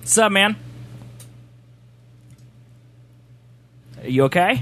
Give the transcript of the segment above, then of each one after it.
What's up, man? Are you okay?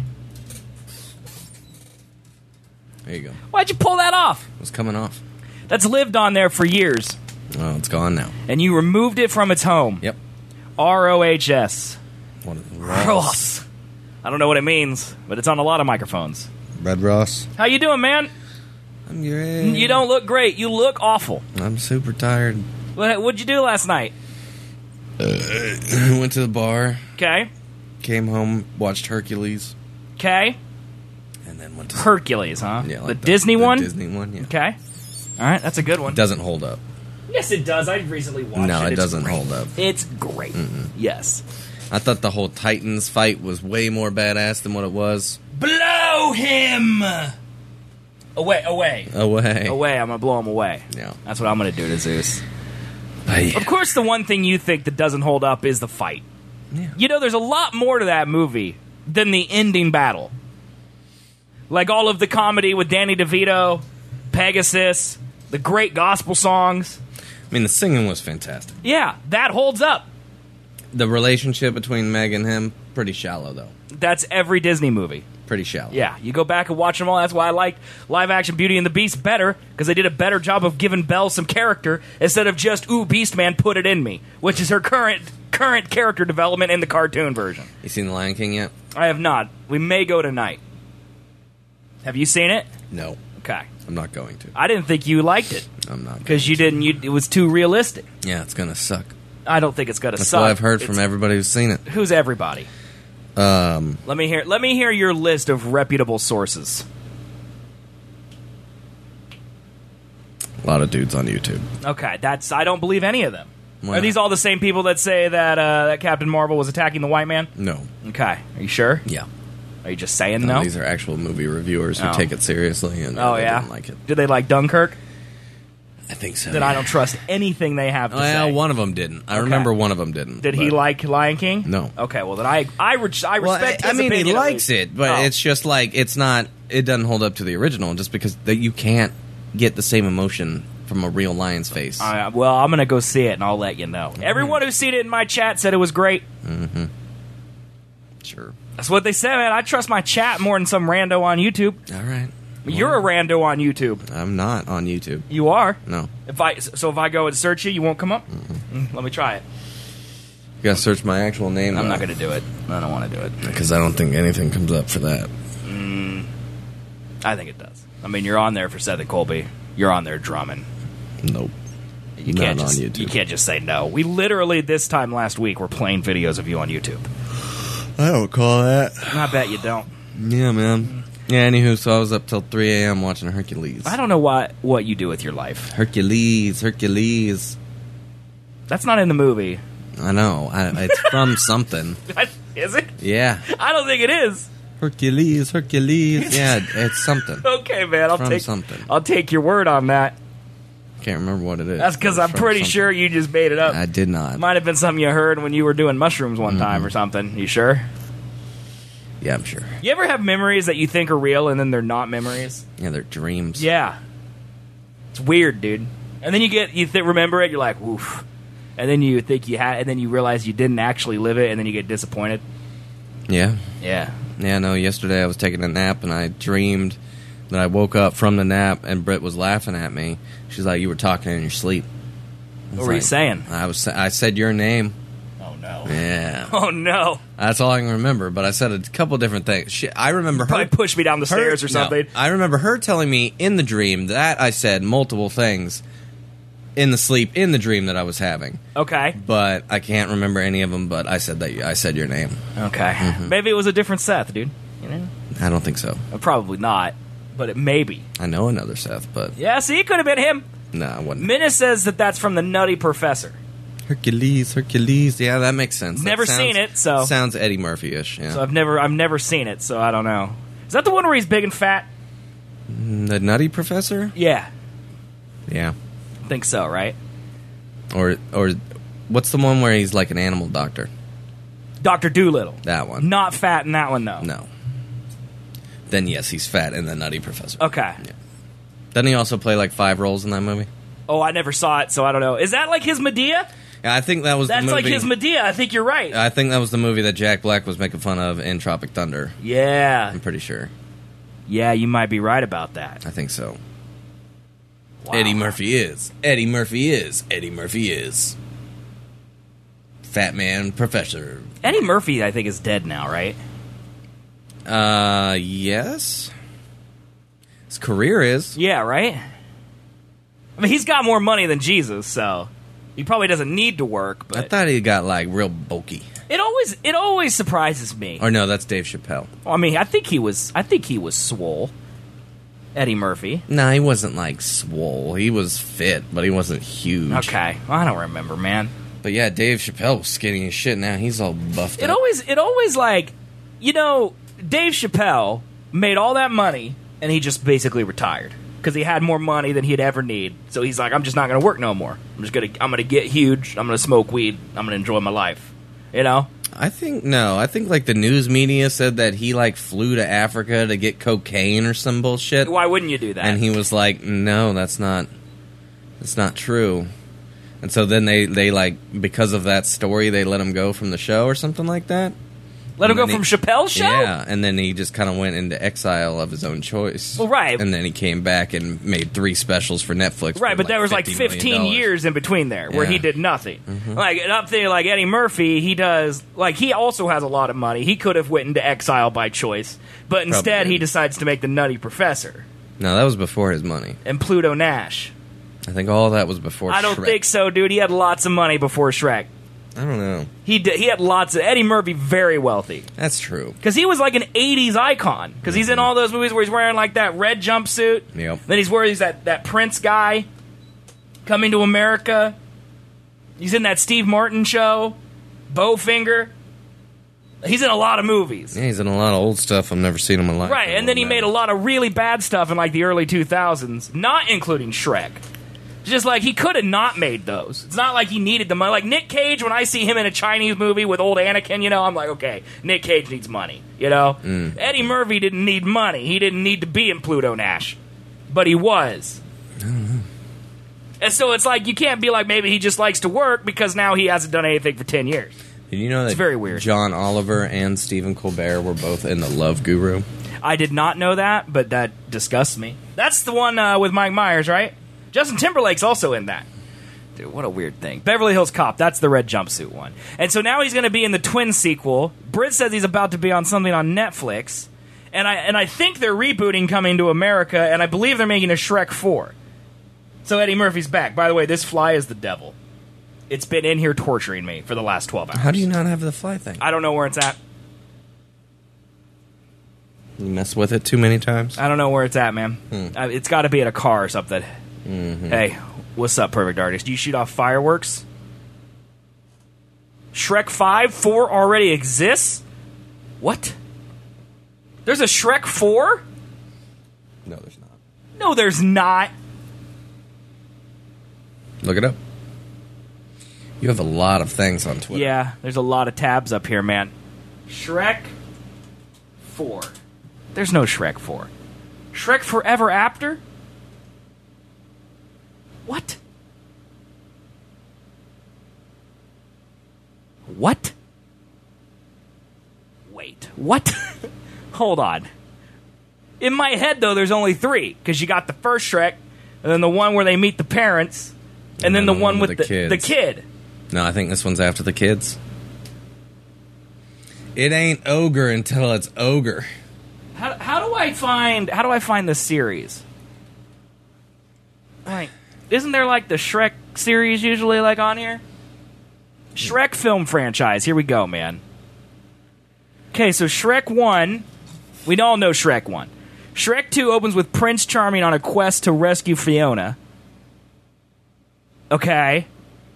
There you go. Why'd you pull that off? It was coming off. That's lived on there for years. Well, it's gone now. And you removed it from its home. Yep. ROHS. What is Ross. I don't know what it means, but it's on a lot of microphones. Red Ross. How you doing, man? I'm great. You don't look great. You look awful. I'm super tired. What'd you do last night? Went to the bar. Okay. Came home, watched Hercules. Okay. And then went to... Hercules, huh? Yeah, like the Disney one? The Disney one, yeah. Okay. All right, that's a good one. It doesn't hold up. Yes, it does. I recently watched it. No, it It's doesn't great. hold up. It's great. Yes. I thought the whole Titans fight was way more badass than what it was. Blow him! Away. Away. Away. I'm going to blow him away. Yeah. That's what I'm going to do to Zeus. But yeah. Of course, the one thing you think that doesn't hold up is the fight. Yeah. You know, there's a lot more to that movie than the ending battle. Like all of the comedy with Danny DeVito, Pegasus, the great gospel songs. I mean, the singing was fantastic. Yeah, that holds up. The relationship between Meg and him, pretty shallow, though. That's every Disney movie. Pretty shallow. Yeah, you go back and watch them all. That's why I liked live-action Beauty and the Beast better, because they did a better job of giving Belle some character instead of just, ooh, Beast Man, put it in me, which is her current character development in the cartoon version. You seen The Lion King yet? I have not. We may go tonight. Have you seen it? No. Okay. I'm not going to. I didn't think you liked it. I'm not. Because you didn't. It was too realistic. Yeah, it's gonna suck. I don't think it's gonna That's suck. what I've heard from everybody who's seen it. Who's everybody? Let me hear your list of reputable sources. A lot of dudes on YouTube. Okay, I don't believe any of them. Why Are these not? all the same people that say that Captain Marvel was attacking the white man? No. Okay, are you sure? Yeah. Are you just saying no? These are actual movie reviewers who Oh. take it seriously and Oh they yeah, didn't like it. Did they like Dunkirk? I think so. Then I don't trust anything they have to Well, say. one of them didn't. I remember one of them didn't. Did he but- like Lion King? No. Okay, well then I respect Well, his I mean, he opinion at likes least. it, but Oh. it's just like it's not. It doesn't hold up to the original, just because you can't get the same emotion from a real lion's face. Well, I'm gonna go see it and I'll let you know. Everyone who's seen it in my chat said it was great. Mm-hmm. Sure. That's what they said, man. I trust my chat more than some rando on YouTube. All right. You're a rando on YouTube. I'm not on YouTube. You are. No. If I go and search you won't come up. Let me try it. You gotta search my actual name. I'm not gonna do it. I don't want to do it because I don't think anything comes up for that. I think it does. I mean, you're on there for Seth and Colby. You're on there drumming. Nope. You Not can't on just, YouTube. You can't just say no. We literally this time last week were playing videos of you on YouTube. I don't call that. I bet you don't. Yeah, man. Yeah, anywho, so I was up till 3 a.m. watching Hercules. I don't know what you do with your life. Hercules. That's not in the movie. I know. It's from something. Is it? Yeah. I don't think it is. Hercules. Yeah, it's something. Okay, man. From something. I'll take your word on that. Can't remember what it is. That's because It's I'm from pretty something. sure you just made it up. I did not. Might have been something you heard when you were doing mushrooms one time or something. You sure? Yeah, I'm sure. You ever have memories that you think are real and then they're not memories? Yeah, they're dreams. Yeah. It's weird, dude. And then you remember it, you're like, oof. And then you think you had, and then you realize you didn't actually live it, and then you get disappointed. Yeah. Yeah. Yeah, no, yesterday I was taking a nap and I dreamed that I woke up from the nap and Britt was laughing at me. She's like, you were talking in your sleep. What were you saying? I said your name. Oh, no. Yeah. Oh, no. That's all I can remember, but I said a couple different things. I remember her... Probably pushed me down the stairs or something. No, I remember her telling me in the dream that I said multiple things in the dream that I was having. Okay. But I can't remember any of them, but I said your name. Okay. Maybe it was a different Seth, dude. You know? I don't think so. Probably not, but it may be. I know another Seth, but... Yeah, see, it could have been him. No, I wasn't. Minna says that's from the Nutty Professor. Hercules. Yeah, that makes sense. Never seen it, so... Sounds Eddie Murphy-ish, yeah. So I've never seen it, so I don't know. Is that the one where he's big and fat? The Nutty Professor? Yeah. Yeah. I think so, right? Or what's the one where he's like an animal doctor? Dr. Doolittle. That one. Not fat in that one, though. No. Then yes, he's fat in the Nutty Professor. Okay. Yeah. Doesn't he also play like 5 roles in that movie? Oh, I never saw it, so I don't know. Is that like his Medea? Yeah, I think that was That's the movie. like his Medea. I think you're right. I think that was the movie that Jack Black was making fun of in Tropic Thunder. Yeah. I'm pretty sure. Yeah, you might be right about that. I think so. Wow. Eddie Murphy is. Eddie Murphy is. Eddie Murphy is. Fat Man Professor. Eddie Murphy, I think, is dead now, right? Yes. His career is. Yeah, right? I mean, he's got more money than Jesus, so he probably doesn't need to work, I but thought he got, like, real bulky. it always surprises me. Or no, that's Dave Chappelle. I mean, I think he was swole. Eddie Murphy. No, he wasn't, like, swole. He was fit, but he wasn't huge. Okay. I don't remember, man. But yeah, Dave Chappelle was skinny as shit. Now he's all buffed It up. always like, you know, Dave Chappelle made all that money and he just basically retired because he had more money than he'd ever need. So he's like, I'm just not going to work no more. I'm going to get huge. I'm going to smoke weed. I'm going to enjoy my life. You know? I think like the news media said that he like flew to Africa to get cocaine or some bullshit. Why wouldn't you do that? And he was like, no, that's not true. And so then they like, because of that story, they let him go from the show or something like that. Let him go from Chappelle's show? Yeah, and then he just kind of went into exile of his own choice. Well, right. And then he came back and made 3 specials for Netflix. Right, for but there was like $50 15 million. years in between there where Yeah. he did nothing. Like, and I'm thinking like Eddie Murphy, he does, like, he also has a lot of money. He could have went into exile by choice, but instead he didn't. decides to make the Nutty Professor No, that was before his money. and Pluto Nash. I think all that was before I don't Shrek. think so, dude. He had lots of money before Shrek. I don't know. He had lots of... Eddie Murphy, very wealthy. That's true. Because he was like an 80s icon. Because he's in all those movies where he's wearing like that red jumpsuit. Yep. Then he's wearing that Prince guy coming to America. He's in that Steve Martin show. Bowfinger. He's in a lot of movies. Yeah, he's in a lot of old stuff I've never seen in my life. Right, and then he made a lot of really bad stuff in like the early 2000s, not including Shrek. Just like he could have not made those. It's not like he needed the money. Like Nick Cage, when I see him in a Chinese movie with old Anakin, you know, I'm like, okay, Nick Cage needs money, you know? Eddie Murphy didn't need money. He didn't need to be in Pluto Nash. But he was. And so it's like, you can't be like, maybe he just likes to work because now he hasn't done anything for 10 years. Did you know that It's very weird. John Oliver and Stephen Colbert were both in The Love Guru? I did not know that, but that disgusts me. That's the one with Mike Myers, right? Justin Timberlake's also in that. Dude, what a weird thing. Beverly Hills Cop, that's the red jumpsuit one. And so now he's going to be in the Twin sequel. Britt says he's about to be on something on Netflix. And I think they're rebooting Coming to America, and I believe they're making a Shrek 4. So Eddie Murphy's back. By the way, this fly is the devil. It's been in here torturing me for the last 12 hours. How do you not have the fly thing? I don't know where it's at. You mess with it too many times? I don't know where it's at, man. It's got to be at a car or something. Hey, what's up, Perfect Artist? Do you shoot off fireworks? Shrek 4 already exists? What? There's a Shrek 4? No, there's not. No, there's not. Look it up. You have a lot of things on Twitter. Yeah, there's a lot of tabs up here, man. Shrek 4. There's no Shrek 4. Shrek Forever After? What? What? Wait, what? Hold on. In my head, though, there's only 3, because you got the first Shrek, and then the one where they meet the parents, and then the one with the kid. No, I think this one's after the kids. It ain't ogre until it's ogre. How do I find the series? Like, isn't there like the Shrek series usually like on here? Shrek film franchise. Here we go, man. Okay, so Shrek 1, we all know Shrek 1. Shrek 2 opens with Prince Charming on a quest to rescue Fiona. Okay.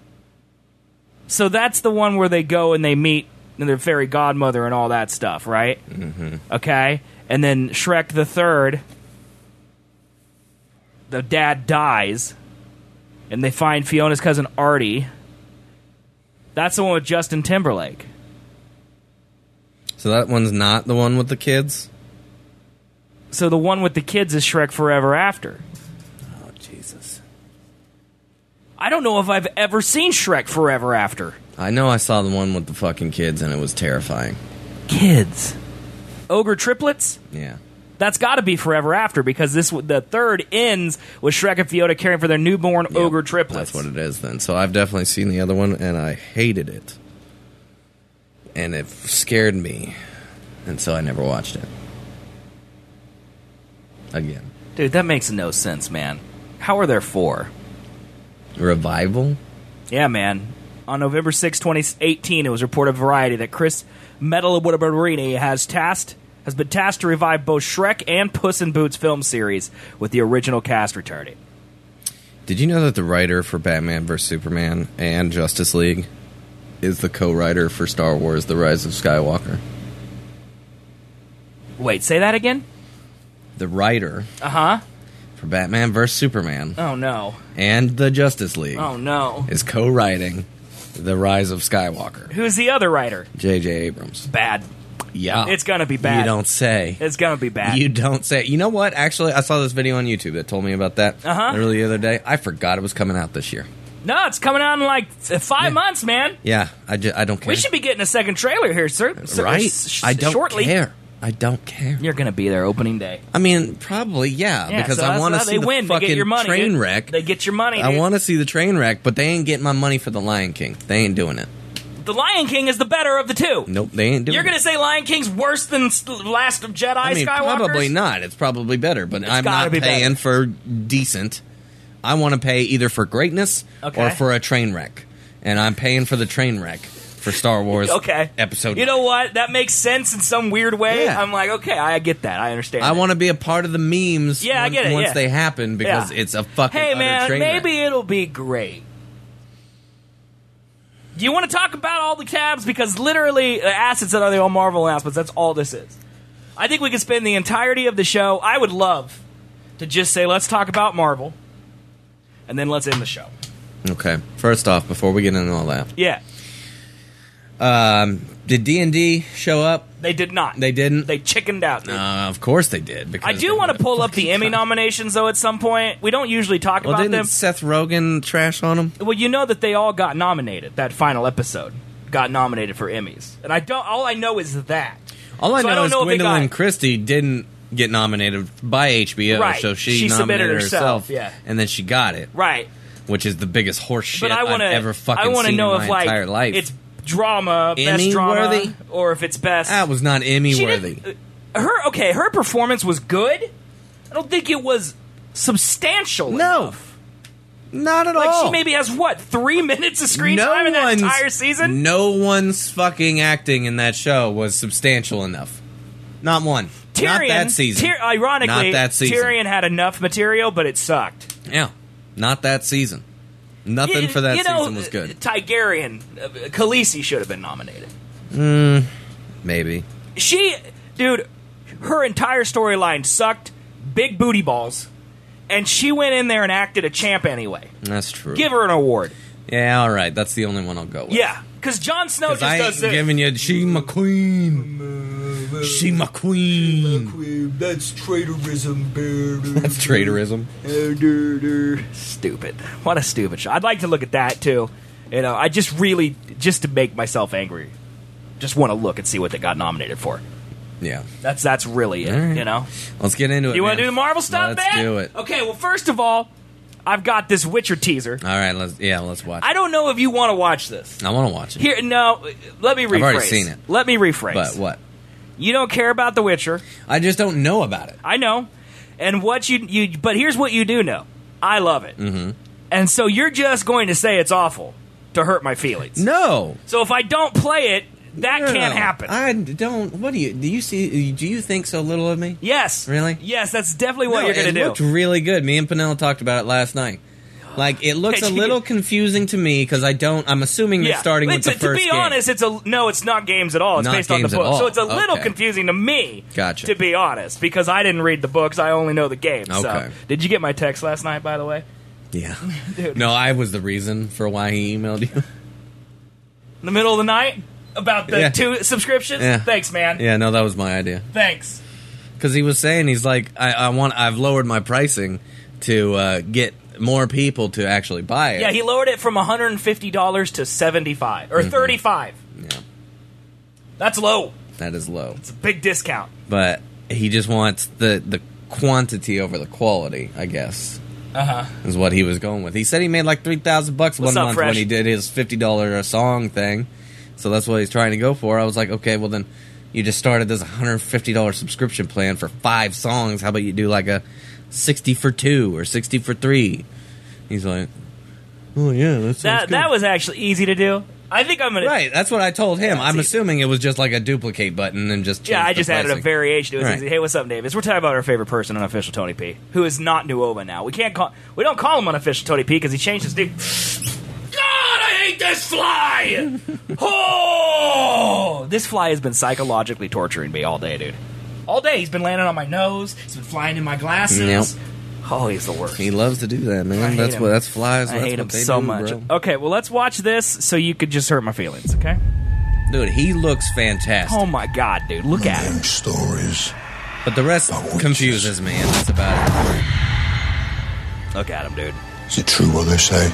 So that's the one where they go and they meet their fairy godmother and all that stuff, right? Mm-hmm. Okay. And then Shrek the Third, the dad dies, and they find Fiona's cousin Artie. That's the one with Justin Timberlake. So that one's not the one with the kids? So the one with the kids is Shrek Forever After. Oh, Jesus. I don't know if I've ever seen Shrek Forever After. I know I saw the one with the fucking kids, and it was terrifying. Kids. Ogre triplets? Yeah. That's got to be Forever After, because the third ends with Shrek and Fiona caring for their newborn ogre triplets. That's what it is then. So I've definitely seen the other one, and I hated it. And it scared me. And so I never watched it. Again. Dude, that makes no sense, man. How are there 4? Revival? Yeah, man. On November 6, 2018, it was reported by Variety that Chris Metalwoodburini has been tasked to revive both Shrek and Puss in Boots film series with the original cast returning. Did you know that the writer for Batman vs. Superman and Justice League is the co-writer for Star Wars: The Rise of Skywalker? Wait, say that again? The writer for Batman vs. Superman Oh, no. and the Justice League Oh, no. is co-writing The Rise of Skywalker. Who's the other witer? J.J. Abrams. Bad. Yeah. It's gonna be bad. You don't say. It's gonna be bad. You don't say. You know what? Actually, I saw this video on YouTube that told me about that earlier the other day. I forgot it was coming out this year. No, it's coming out in like 5 months, man. Yeah, I don't care. We should be getting a second trailer here, sir. Right? I don't shortly. care. I don't care. You're gonna be there opening day. I mean, probably, yeah because so I want to see they the win. They fucking get your money, train dude. wreck. They get your money. I dude. want to see the train wreck, but they ain't getting my money for the Lion King. They ain't doing it. The Lion King is the better of the two. Nope, they ain't doing it. You're gonna say Lion King's worse than Last of Jedi I mean, Skywalkers? probably not. It's probably better, but I'm gotta not be paying better. for decent. I want to pay either for greatness or for a train wreck, and I'm paying for the train wreck for Star Wars. Episode. You know what? That makes sense in some weird way. Yeah. I'm like, okay, I get that. I understand. I want to be a part of the memes. Yeah, I get it, once yeah. they happen because it's a fucking Hey, utter man, train wreck. maybe it'll be great. Do you want to talk about all the tabs? Because literally, assets that are the all Marvel announcements, that's all this is. I think we could spend the entirety of the show. I would love to just say, let's talk about Marvel, and then let's end the show. Okay. First off, before we get into all that, Yeah. did D&D show up? They did not. They didn't? They chickened out. Dude. Of course they did. Because I do want to pull up the Emmy nominations, though, at some point. We don't usually talk Well, about didn't them. Seth Rogen trash on them? Well, you know that they all got nominated. That final episode got nominated for Emmys, and I don't. All I know is that. All I So I know don't is know if they Gwendolyn got- Christie didn't get nominated by HBO, Right. so she She submitted nominated herself, yeah. and then she got it, Right. which is the biggest horse shit But I want I've to. ever fucking I want to seen know in if my like entire life. it's drama, best Emmy drama, worthy? or if it's best. That was not Emmy She worthy. didn't- her performance was good. I don't think it was substantial. No. enough. Not at Like all. she maybe has what 3 minutes of screen time in that entire season. No one's fucking acting in that show was substantial enough. Not one. Tyrion, Not that season. Ironically, Not that season. Tyrion had enough material, but it sucked. Yeah. Not that season. Nothing for that you know, season was good. Targaryen, Khaleesi should have been nominated. Maybe. Dude, her entire storyline sucked big booty balls, and she went in there and acted a champ anyway. That's true. Give her an award. Yeah, all right. That's the only one I'll go with. Yeah, because Jon Snow just I does ain't this. giving you. She my queen. She my queen. That's traitorism. That's traitorism. Stupid. What a stupid show. I'd like to look at that too. You know, I just really, just to make myself angry, just want to look and see what they got nominated for. Yeah. That's really it. All right. You know. Let's get into it. You want man. to do the Marvel stuff, Let's man? do it. Okay. Well, first of all, I've got this Witcher teaser. All right. Let's watch. I don't know if you want to watch this. I want to watch it. Here, no. Let me rephrase. I've already seen it. Let me rephrase. But what? You don't care about The Witcher. I just don't know about it. I know. And what you but here's what you do know. I love it. Mm-hmm. And so you're just going to say it's awful to hurt my feelings. No. So if I don't play it, that No. can't happen. I don't. What do you see? Do you think so little of me? Yes. Really? Yes, that's definitely what No, you're going to It do. looked really good. Me and Panella talked about it last night. Like it looks a Did you- little confusing to me because I'm assuming they're starting with the to first be game. honest, it's not games at all. It's Not based on the games at book, all. so it's a little Okay. confusing to me. Gotcha. To be honest, because I didn't read the books, I only know the games. So. Okay. Did you get my text last night? By the way, Yeah. Dude. No, I was the reason for why he emailed you. in the middle of the night about the Yeah. 2 subscriptions. Yeah. Thanks, man. Yeah, no, that was my idea. Thanks. Because he was saying he's like, I've lowered my pricing to get more people to actually buy it. Yeah, he lowered it from $150 to $75 or $35. Yeah. That's low. That is low. It's a big discount. But he just wants the quantity over the quality, I guess. Is what he was going with. He said he made like $3,000 one month when he did his $50 a song thing. So that's what he's trying to go for. I was like, okay, well then you just started this $150 subscription plan for 5 songs. How about you do like a 60 for 2 or 60 for 3? He's like, oh yeah, that was actually easy to do. I think I'm gonna. Right, that's what I told him. I'm assuming it was just like a duplicate button and just I just added a variation. It was right. easy. Hey, what's up, Davis? We're talking about our favorite person on Official Tony P, who is not Nuova now. We don't call him Unofficial Tony P because he changed his name. God, I hate this fly! Oh, this fly has been psychologically torturing me all day, dude. All day, he's been landing on my nose. He's been flying in my glasses. Yep. Oh, he's the worst. He loves to do that, man. That's flies. I hate him so much. Bro. Okay, well, let's watch this so you could just hurt my feelings, okay? Dude, he looks fantastic. Oh my god, dude, look at him. Stories. But the rest confuses me, and that's about it. Look at him, dude. Is it true what they say?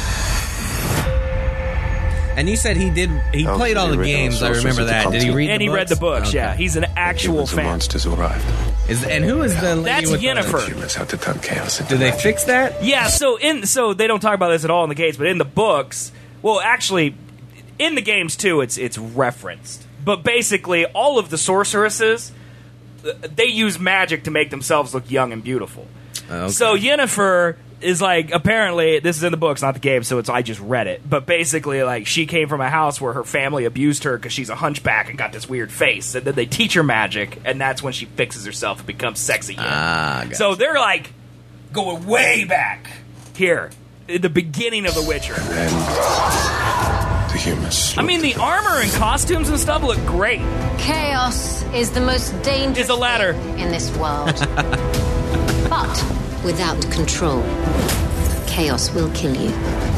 And you said he played all the games. I remember that. Did he read? And he read the books. Okay. Yeah, he's an actual fan. Monsters arrived. And who is the lady? That's with Yennefer. Humans have to turn chaos into Do they magic. fix that? Yeah. So they don't talk about this at all in the games, but in the books, well, actually, in the games too, it's referenced. But basically, all of the sorceresses, they use magic to make themselves look young and beautiful. Okay. So Yennefer is like, apparently, this is in the books, not the game, so I just read it. But basically, like, she came from a house where her family abused her because she's a hunchback and got this weird face. And then they teach her magic, and that's when she fixes herself and becomes sexy again. Gotcha. So they're, like, going way back here, in the beginning of The Witcher. Then the humans. I mean, the armor and costumes and stuff look great. Chaos is the most dangerous Is a ladder. thing in this world. But without control, chaos will kill you.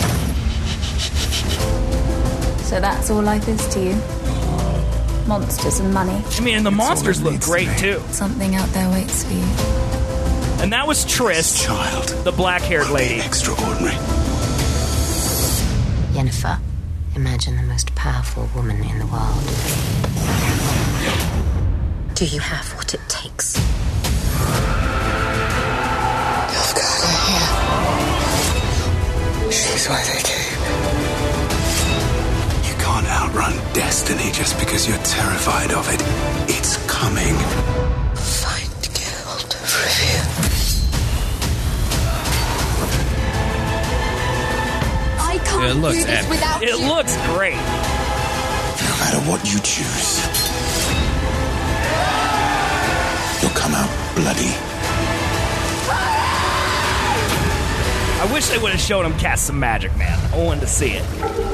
So that's all life is to you? Monsters and money. I mean, and the monsters look great, too. Something out there waits for you. And that was Triss, Child. the black-haired lady. Extraordinary. Yennefer, imagine the most powerful woman in the world. Do you have what it takes? She's why they came. You can't outrun destiny just because you're terrified of it. It's coming. Find Geralt of Rivia. I can't It looks do this epic. without It you. looks great. No matter what you choose, you'll come out bloody. I wish they would have shown him cast some magic, man. I wanted to see it.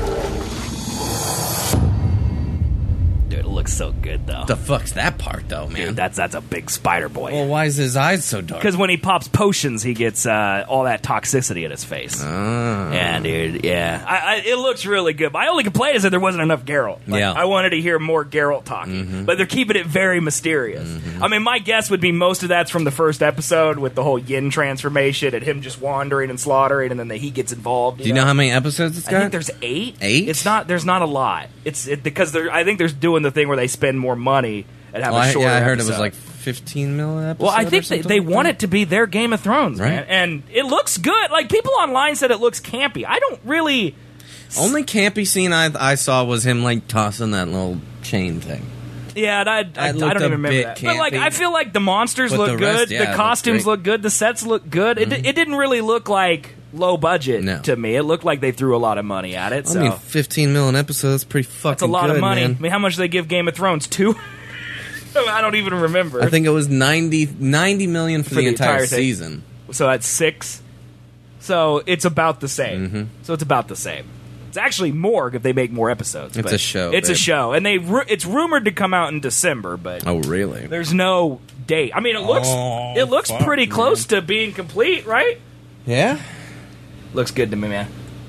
Dude, it looks so good, though. The fuck's that part, though, man? Dude, that's a big spider boy. Well, why is his eyes so dark? Because when he pops potions, he gets all that toxicity in his face. Yeah, dude. Yeah, it looks really good. My only complaint is that there wasn't enough Geralt. Like, Yeah. I wanted to hear more Geralt talking, but they're keeping it very mysterious. I mean, my guess would be most of that's from the first episode with the whole Yin transformation and him just wandering and slaughtering, and then he gets involved. Do you know how many episodes it's got? I think there's 8. 8? It's not. There's not a lot. Because I think they're doing the thing where they spend more money and have a shorter. I heard episode. it was like 15 million episodes. Well, I think they want it to be their Game of Thrones, man. Right. And it looks good. Like, people online said it looks campy. I don't really... Only campy scene I saw was him like tossing that little chain thing. Yeah, I don't looked even a remember bit that. But, like, campy. I feel like the monsters But look the good. rest, yeah, it The looks costumes great. look good. The sets look good. It didn't really look like low budget No. to me. It looked like they threw a lot of money at it. I mean, 15 million episodes, that's pretty fucking That's a lot good, of money. man. I mean, how much did they give Game of Thrones? 2? I don't even remember. I think it was 90 million for the entire thing. season. So that's 6. So it's about the same. Mm-hmm. So it's about the same. It's actually more if they make more episodes. It's but a show, It's a babe. show, and it's rumored to come out in December, but Oh, really? there's no date. I mean, it looks fuck, pretty close to being complete, right? Yeah? Looks good to me, man.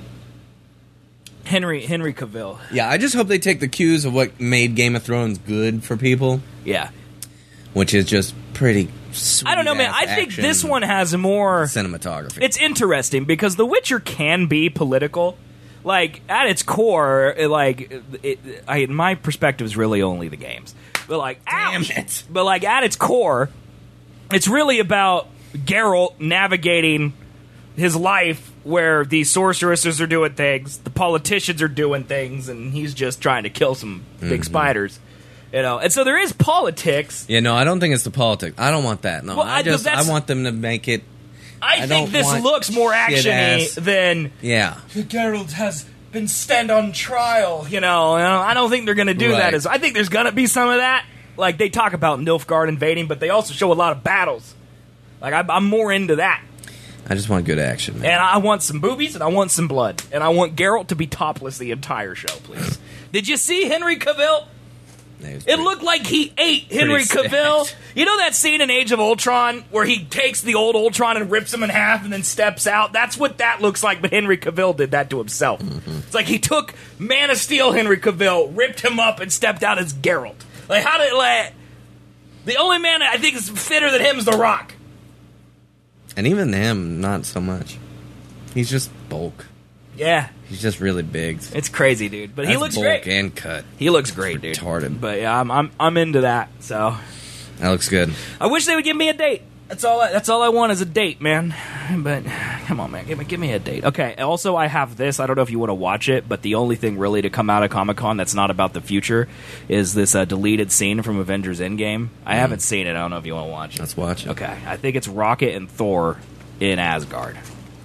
Henry Cavill. Yeah, I just hope they take the cues of what made Game of Thrones good for people, Yeah. which is just pretty I don't know, man. I think this one has more cinematography. It's interesting because The Witcher can be political. Like, at its core, my perspective is really only the games. But, like, damn it. But, like, at its core, it's really about Geralt navigating his life where the sorceresses are doing things, the politicians are doing things, and he's just trying to kill some big spiders. You know, and so there is politics. Yeah, no, I don't think it's the politics. I don't want that. No, well, I want them to make it. I think this looks more actiony than Geralt has been stand on trial. You know, I don't think they're going to do that. I think there's going to be some of that. Like, they talk about Nilfgaard invading, but they also show a lot of battles. Like, I'm more into that. I just want good action, man. And I want some boobies, and I want some blood. And I want Geralt to be topless the entire show, please. Did you see Henry Cavill? It looked like he ate Henry Cavill. You know that scene in Age of Ultron where he takes the old Ultron and rips him in half and then steps out? That's what that looks like, but Henry Cavill did that to himself. Mm-hmm. It's like he took Man of Steel Henry Cavill, ripped him up, and stepped out as Geralt. Like, how did, like... The only man I think is fitter than him is The Rock. And even him, not so much. He's just bulk. Yeah. He's just really big. It's crazy, dude. But he looks bulk great. And cut. He looks great, dude. Retarded. But yeah, I'm into that. So that looks good. I wish they would give me a date. That's all I want is a date, man. But come on, man, give me a date. Okay. Also, I have this. I don't know if you want to watch it, but the only thing really to come out of Comic-Con that's not about the future is this deleted scene from Avengers Endgame. I haven't seen it. I don't know if you want to watch it. Let's watch it. Okay. I think it's Rocket and Thor in Asgard.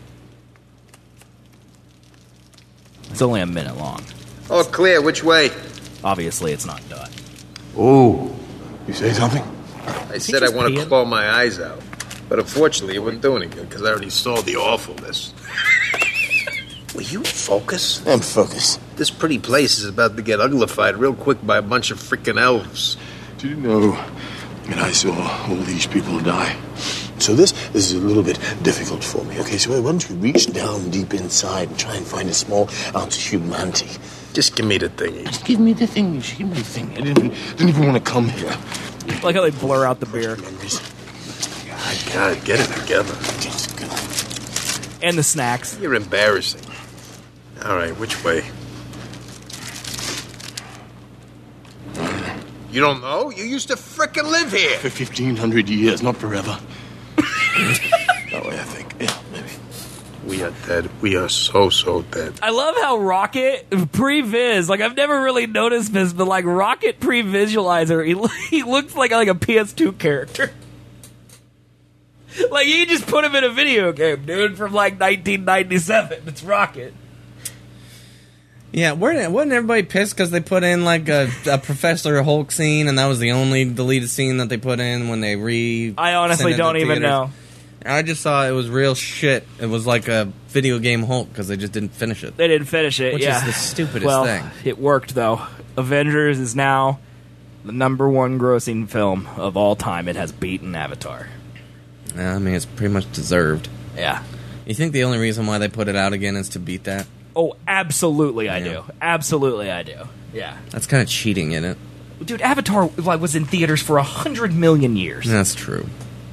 It's only a minute long. All clear. Which way? Obviously, it's not done. Oh, you say something? I said I want to claw my eyes out. But unfortunately, it wouldn't do any good because I already saw the awfulness. Will you focus? I'm focused. This pretty place is about to get uglified real quick by a bunch of freaking elves. Do you know that I saw all these people die? So this is a little bit difficult for me. Okay, so why don't you reach down deep inside and try and find a small ounce of humanity? Just give me the thingy. Just give me the thing. Just give me the thing. I didn't even want to come here. I like how they blur out the beer. I gotta get it together. And the snacks. You're embarrassing. All right, which way? You don't know? You used to frickin' live here. For 1,500 years, not forever. That way, I think. Yeah, maybe. We are dead. We are so dead. I love how Rocket pre-viz, like I've never really noticed this, but like Rocket pre-visualizer, he looks like a PS2 character. Like you just put him in a video game, dude, from like 1997. It's Rocket. Yeah, wasn't everybody pissed because they put in like a Professor Hulk scene, and that was the only deleted scene that they put in when they I honestly don't even know. I just saw it was real shit. It was like a video game Hulk because they just didn't finish it. They didn't finish it, which is the stupidest thing. It worked though. Avengers is now the #1 grossing film of all time. It has beaten Avatar. Yeah, I mean it's pretty much deserved. Yeah. You think the only reason why they put it out again is to beat that? Oh, absolutely I do. Absolutely I do. Yeah. That's kind of cheating, isn't it? Dude, Avatar was in theaters for 100 million years. That's true.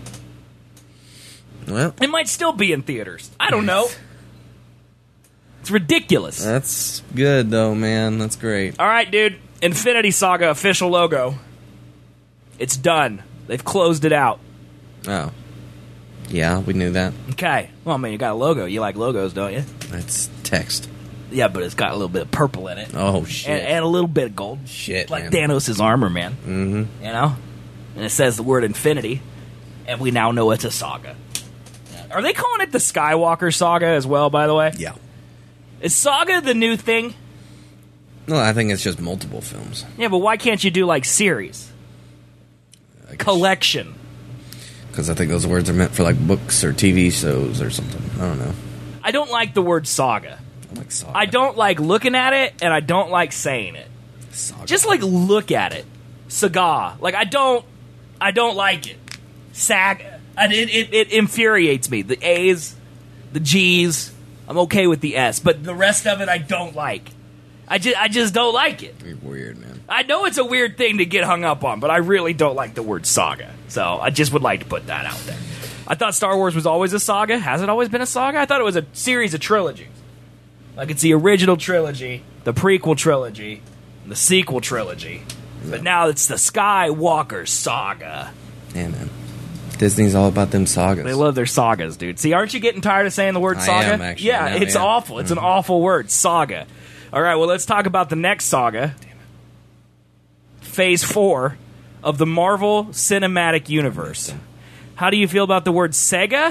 Well, it might still be in theaters. I don't know. It's ridiculous. That's good, though, man. That's great. All right, dude. Infinity Saga official logo. It's done. They've closed it out. Oh. Yeah, we knew that. Okay. Well, I mean, you got a logo. You like logos, don't you? It's text. Yeah, but it's got a little bit of purple in it. Oh, shit. And a little bit of gold. Shit, like man. Thanos' armor, man. Mm-hmm. You know? And it says the word infinity. And we now know it's a saga. Are they calling it the Skywalker Saga as well, by the way? Yeah. Is Saga the new thing? No, I think it's just multiple films. Yeah, but why can't you do, like, series? Collection. Because I think those words are meant for, like, books or TV shows or something. I don't know. I don't like the word saga. I like saga. I don't like looking at it, and I don't like saying it. Saga. Just, like, look at it. Saga. Like, I don't like it. Saga. It infuriates me. The A's, the G's, I'm okay with the S, but the rest of it I don't like. I just don't like it. You're weird, man. I know it's a weird thing to get hung up on, but I really don't like the word saga. So I just would like to put that out there. I thought Star Wars was always a saga. Has it always been a saga? I thought it was a series of trilogies. Like it's the original trilogy, the prequel trilogy, and the sequel trilogy. But now it's the Skywalker saga. Yeah, man. Disney's all about them sagas. They love their sagas, dude. See, aren't you getting tired of saying the word saga? I am, actually. Yeah, it's awful. It's an awful word, saga. All right, well, let's talk about the next saga. Damn it. Phase 4 of the Marvel Cinematic Universe. How do you feel about the word Sega?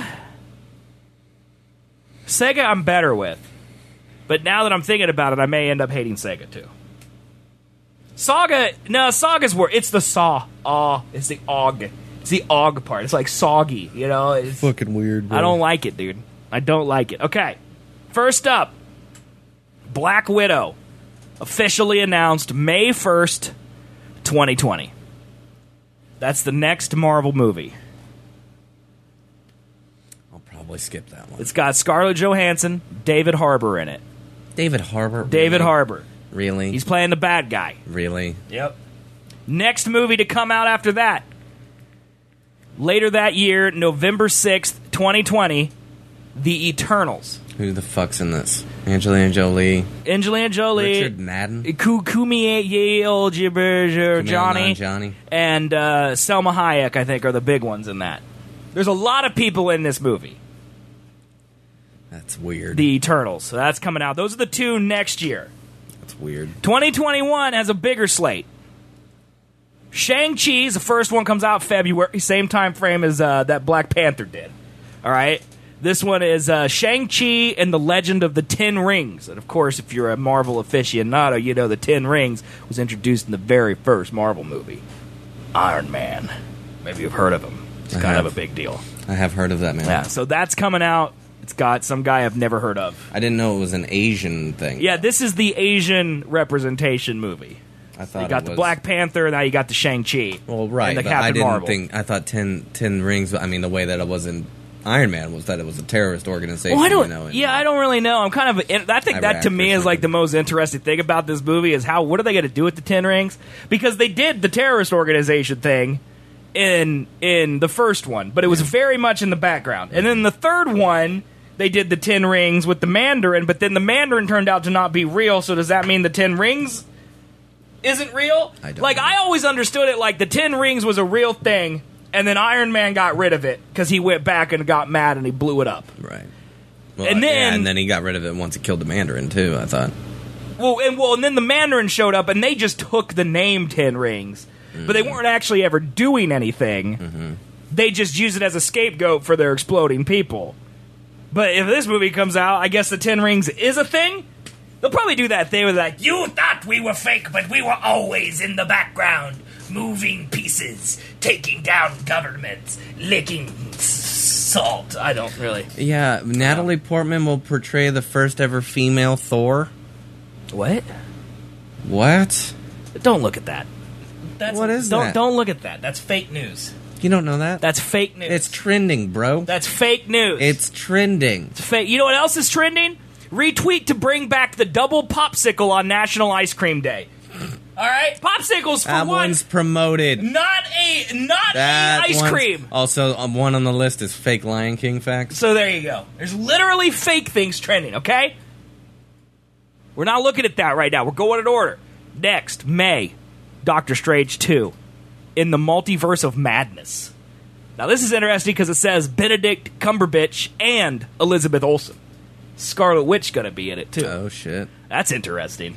Sega I'm better with. But now that I'm thinking about it, I may end up hating Sega, too. Saga, no, Saga's word. It's the saw. It's the og. It's the og part. It's like soggy, you know? It's fucking weird, bro. I don't like it, dude. I don't like it. Okay, first up, Black Widow. Officially announced May 1st, 2020. That's the next Marvel movie. I'll probably skip that one. It's got Scarlett Johansson, David Harbour in it. David Harbour? David Harbour. Really? He's playing the bad guy. Really? Yep. Next movie to come out after that. Later that year, November 6th, 2020, The Eternals. Who the fuck's in this? Angelina Jolie. Richard Madden. Kumail Johnny. And Selma Hayek, I think, are the big ones in that. There's a lot of people in this movie. That's weird. The Eternals. So that's coming out. Those are the two next year. That's weird. 2021 has a bigger slate. Shang-Chi, the first one comes out February, same time frame as that Black Panther did. All right? This one is Shang-Chi and the Legend of the Ten Rings. And, of course, if you're a Marvel aficionado, you know the Ten Rings was introduced in the very first Marvel movie. Iron Man. Maybe you've heard of him. It's kind of a big deal. I have heard of that, man. Yeah, so that's coming out. It's got some guy I've never heard of. I didn't know it was an Asian thing. Yeah, this is the Asian representation movie. I thought you got the Black Panther, now you got the Shang-Chi. Well, right, and the but Captain I didn't Marvel. think... I thought Ten Rings... I mean, the way that it was in Iron Man was that it was a terrorist organization. Well, I don't... You know, I don't really know. I'm kind of... I think that, to me, is like the most interesting thing about this movie is how... What are they going to do with the Ten Rings? Because they did the terrorist organization thing in the first one, but it was very much in the background. And then the third one... They did the Ten Rings with the Mandarin, but then the Mandarin turned out to not be real, so does that mean the Ten Rings isn't real? I don't know. I always understood it like the Ten Rings was a real thing, and then Iron Man got rid of it because he went back and got mad and he blew it up. Right. Well, and then he got rid of it once he killed the Mandarin, too, I thought. And then the Mandarin showed up, and they just took the name Ten Rings, but they weren't actually ever doing anything. Mm-hmm. They just used it as a scapegoat for their exploding people. But if this movie comes out, I guess the Ten Rings is a thing. They'll probably do that thing with like, you thought we were fake, but we were always in the background, moving pieces, taking down governments, licking salt. I don't really. Yeah, Natalie Portman will portray the first ever female Thor. What? What? Don't look at that. What is that? Don't look at that. That's fake news. You don't know that? That's fake news. It's trending, bro. That's fake news. It's trending. It's fake. You know what else is trending? Retweet to bring back the double popsicle on National Ice Cream Day. All right, popsicles for that one. One's promoted. Not a ice cream. Also, one on the list is fake Lion King facts. So there you go. There's literally fake things trending. Okay, we're not looking at that right now. We're going in order. Next, May, Doctor Strange 2. In the Multiverse of Madness. Now, this is interesting because it says Benedict Cumberbatch and Elizabeth Olsen. Scarlet Witch going to be in it, too. Oh, shit. That's interesting.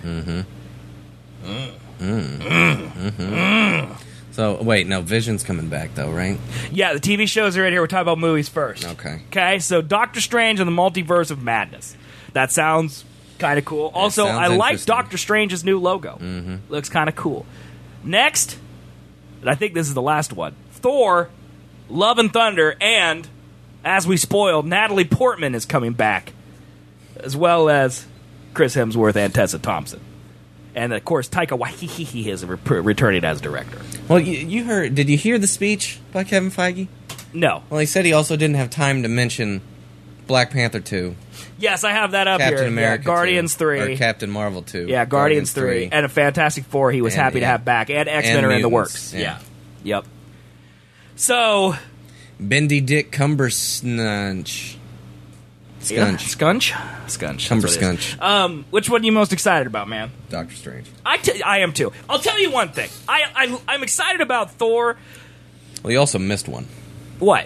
So, wait, no, Vision's coming back, though, right? Yeah, the TV shows are in here. We're talking about movies first. Okay, so Doctor Strange and the Multiverse of Madness. That sounds kind of cool. Also, I like Doctor Strange's new logo. Looks kind of cool. Next... and I think this is the last one. Thor, Love and Thunder, and, as we spoiled, Natalie Portman is coming back, as well as Chris Hemsworth and Tessa Thompson. And, of course, Taika Waititi is returning as director. Well, you heard... Did you hear the speech by Kevin Feige? No. Well, he said he also didn't have time to mention Black Panther 2. Yes, I have that up Captain here. America Guardians 2, 3. or Captain Marvel 2. Yeah, Guardians 3. And a Fantastic Four he was happy to have back. And X-Men are in the works. Yeah. Yep. So... Bendy Dick Cumbersnunch. Scunch. Cumberscunch. Which one are you most excited about, man? Doctor Strange. I am too. I'll tell you one thing. I'm excited about Thor. Well, you also missed one. What?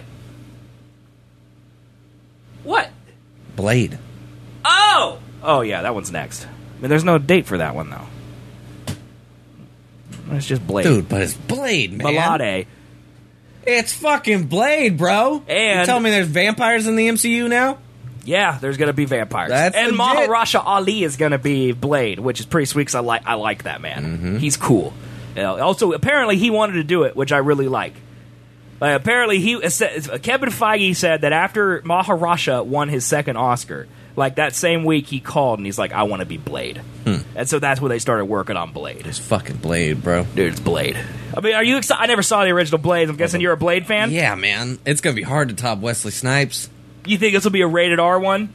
What? Blade. Oh! Oh, yeah, that one's next. I mean, there's no date for that one, though. It's just Blade. Dude, but it's Blade, man. Balade. It's fucking Blade, bro. And you tell me there's vampires in the MCU now? Yeah, there's going to be vampires. And legit. Mahershala Ali is going to be Blade, which is pretty sweet because I like that man. Mm-hmm. He's cool. Also, apparently he wanted to do it, which I really like. Apparently, Kevin Feige said that after Mahershala won his second Oscar, like that same week he called and he's like, I want to be Blade. And so that's when they started working on Blade. It's fucking Blade, bro. Dude, it's Blade. I mean, are you excited? I never saw the original Blade. I'm guessing you're a Blade fan? Yeah, man. It's going to be hard to top Wesley Snipes. You think this will be a rated R one?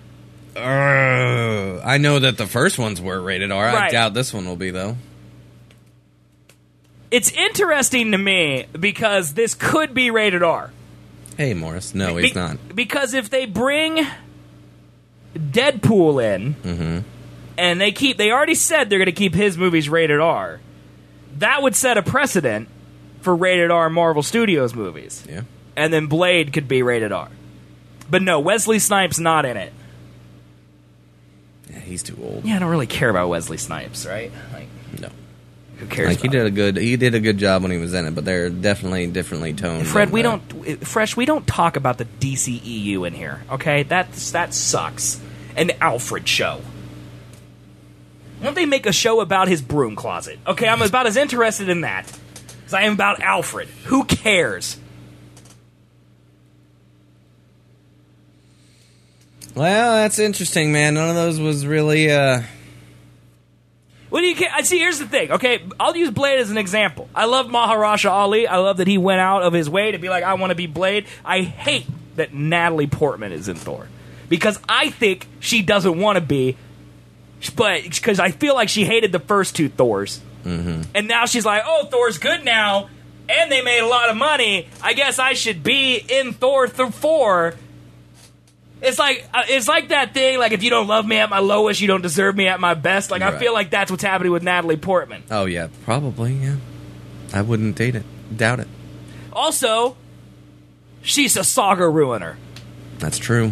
I know that the first ones were rated R. Right. I doubt this one will be, though. It's interesting to me because this could be rated R. Hey, Morris. No, he's not. Because if they bring Deadpool in, and they already said they're going to keep his movies rated R, that would set a precedent for rated R Marvel Studios movies. Yeah. And then Blade could be rated R. But no, Wesley Snipes not in it. Yeah, he's too old. Yeah, I don't really care about Wesley Snipes, right? No. Who cares? He did a good job when he was in it, but they're definitely differently toned. Fred, we don't talk about the DCEU in here, okay? That sucks. An Alfred show. Why don't they make a show about his broom closet? Okay, I'm about as interested in that as I am about Alfred. Who cares? Well, that's interesting, man. None of those was really, What do you care? See, here's the thing, okay? I'll use Blade as an example. I love Mahershala Ali. I love that he went out of his way to be like, I want to be Blade. I hate that Natalie Portman is in Thor. Because I think she doesn't want to be, but because I feel like she hated the first two Thors. Mm-hmm. And now she's like, oh, Thor's good now, and they made a lot of money. I guess I should be in Thor 4. It's like that thing, like if you don't love me at my lowest, you don't deserve me at my best. Like, right. I feel like that's what's happening with Natalie Portman. Oh, yeah, probably, yeah. I wouldn't doubt it. Also, she's a saga ruiner. That's true.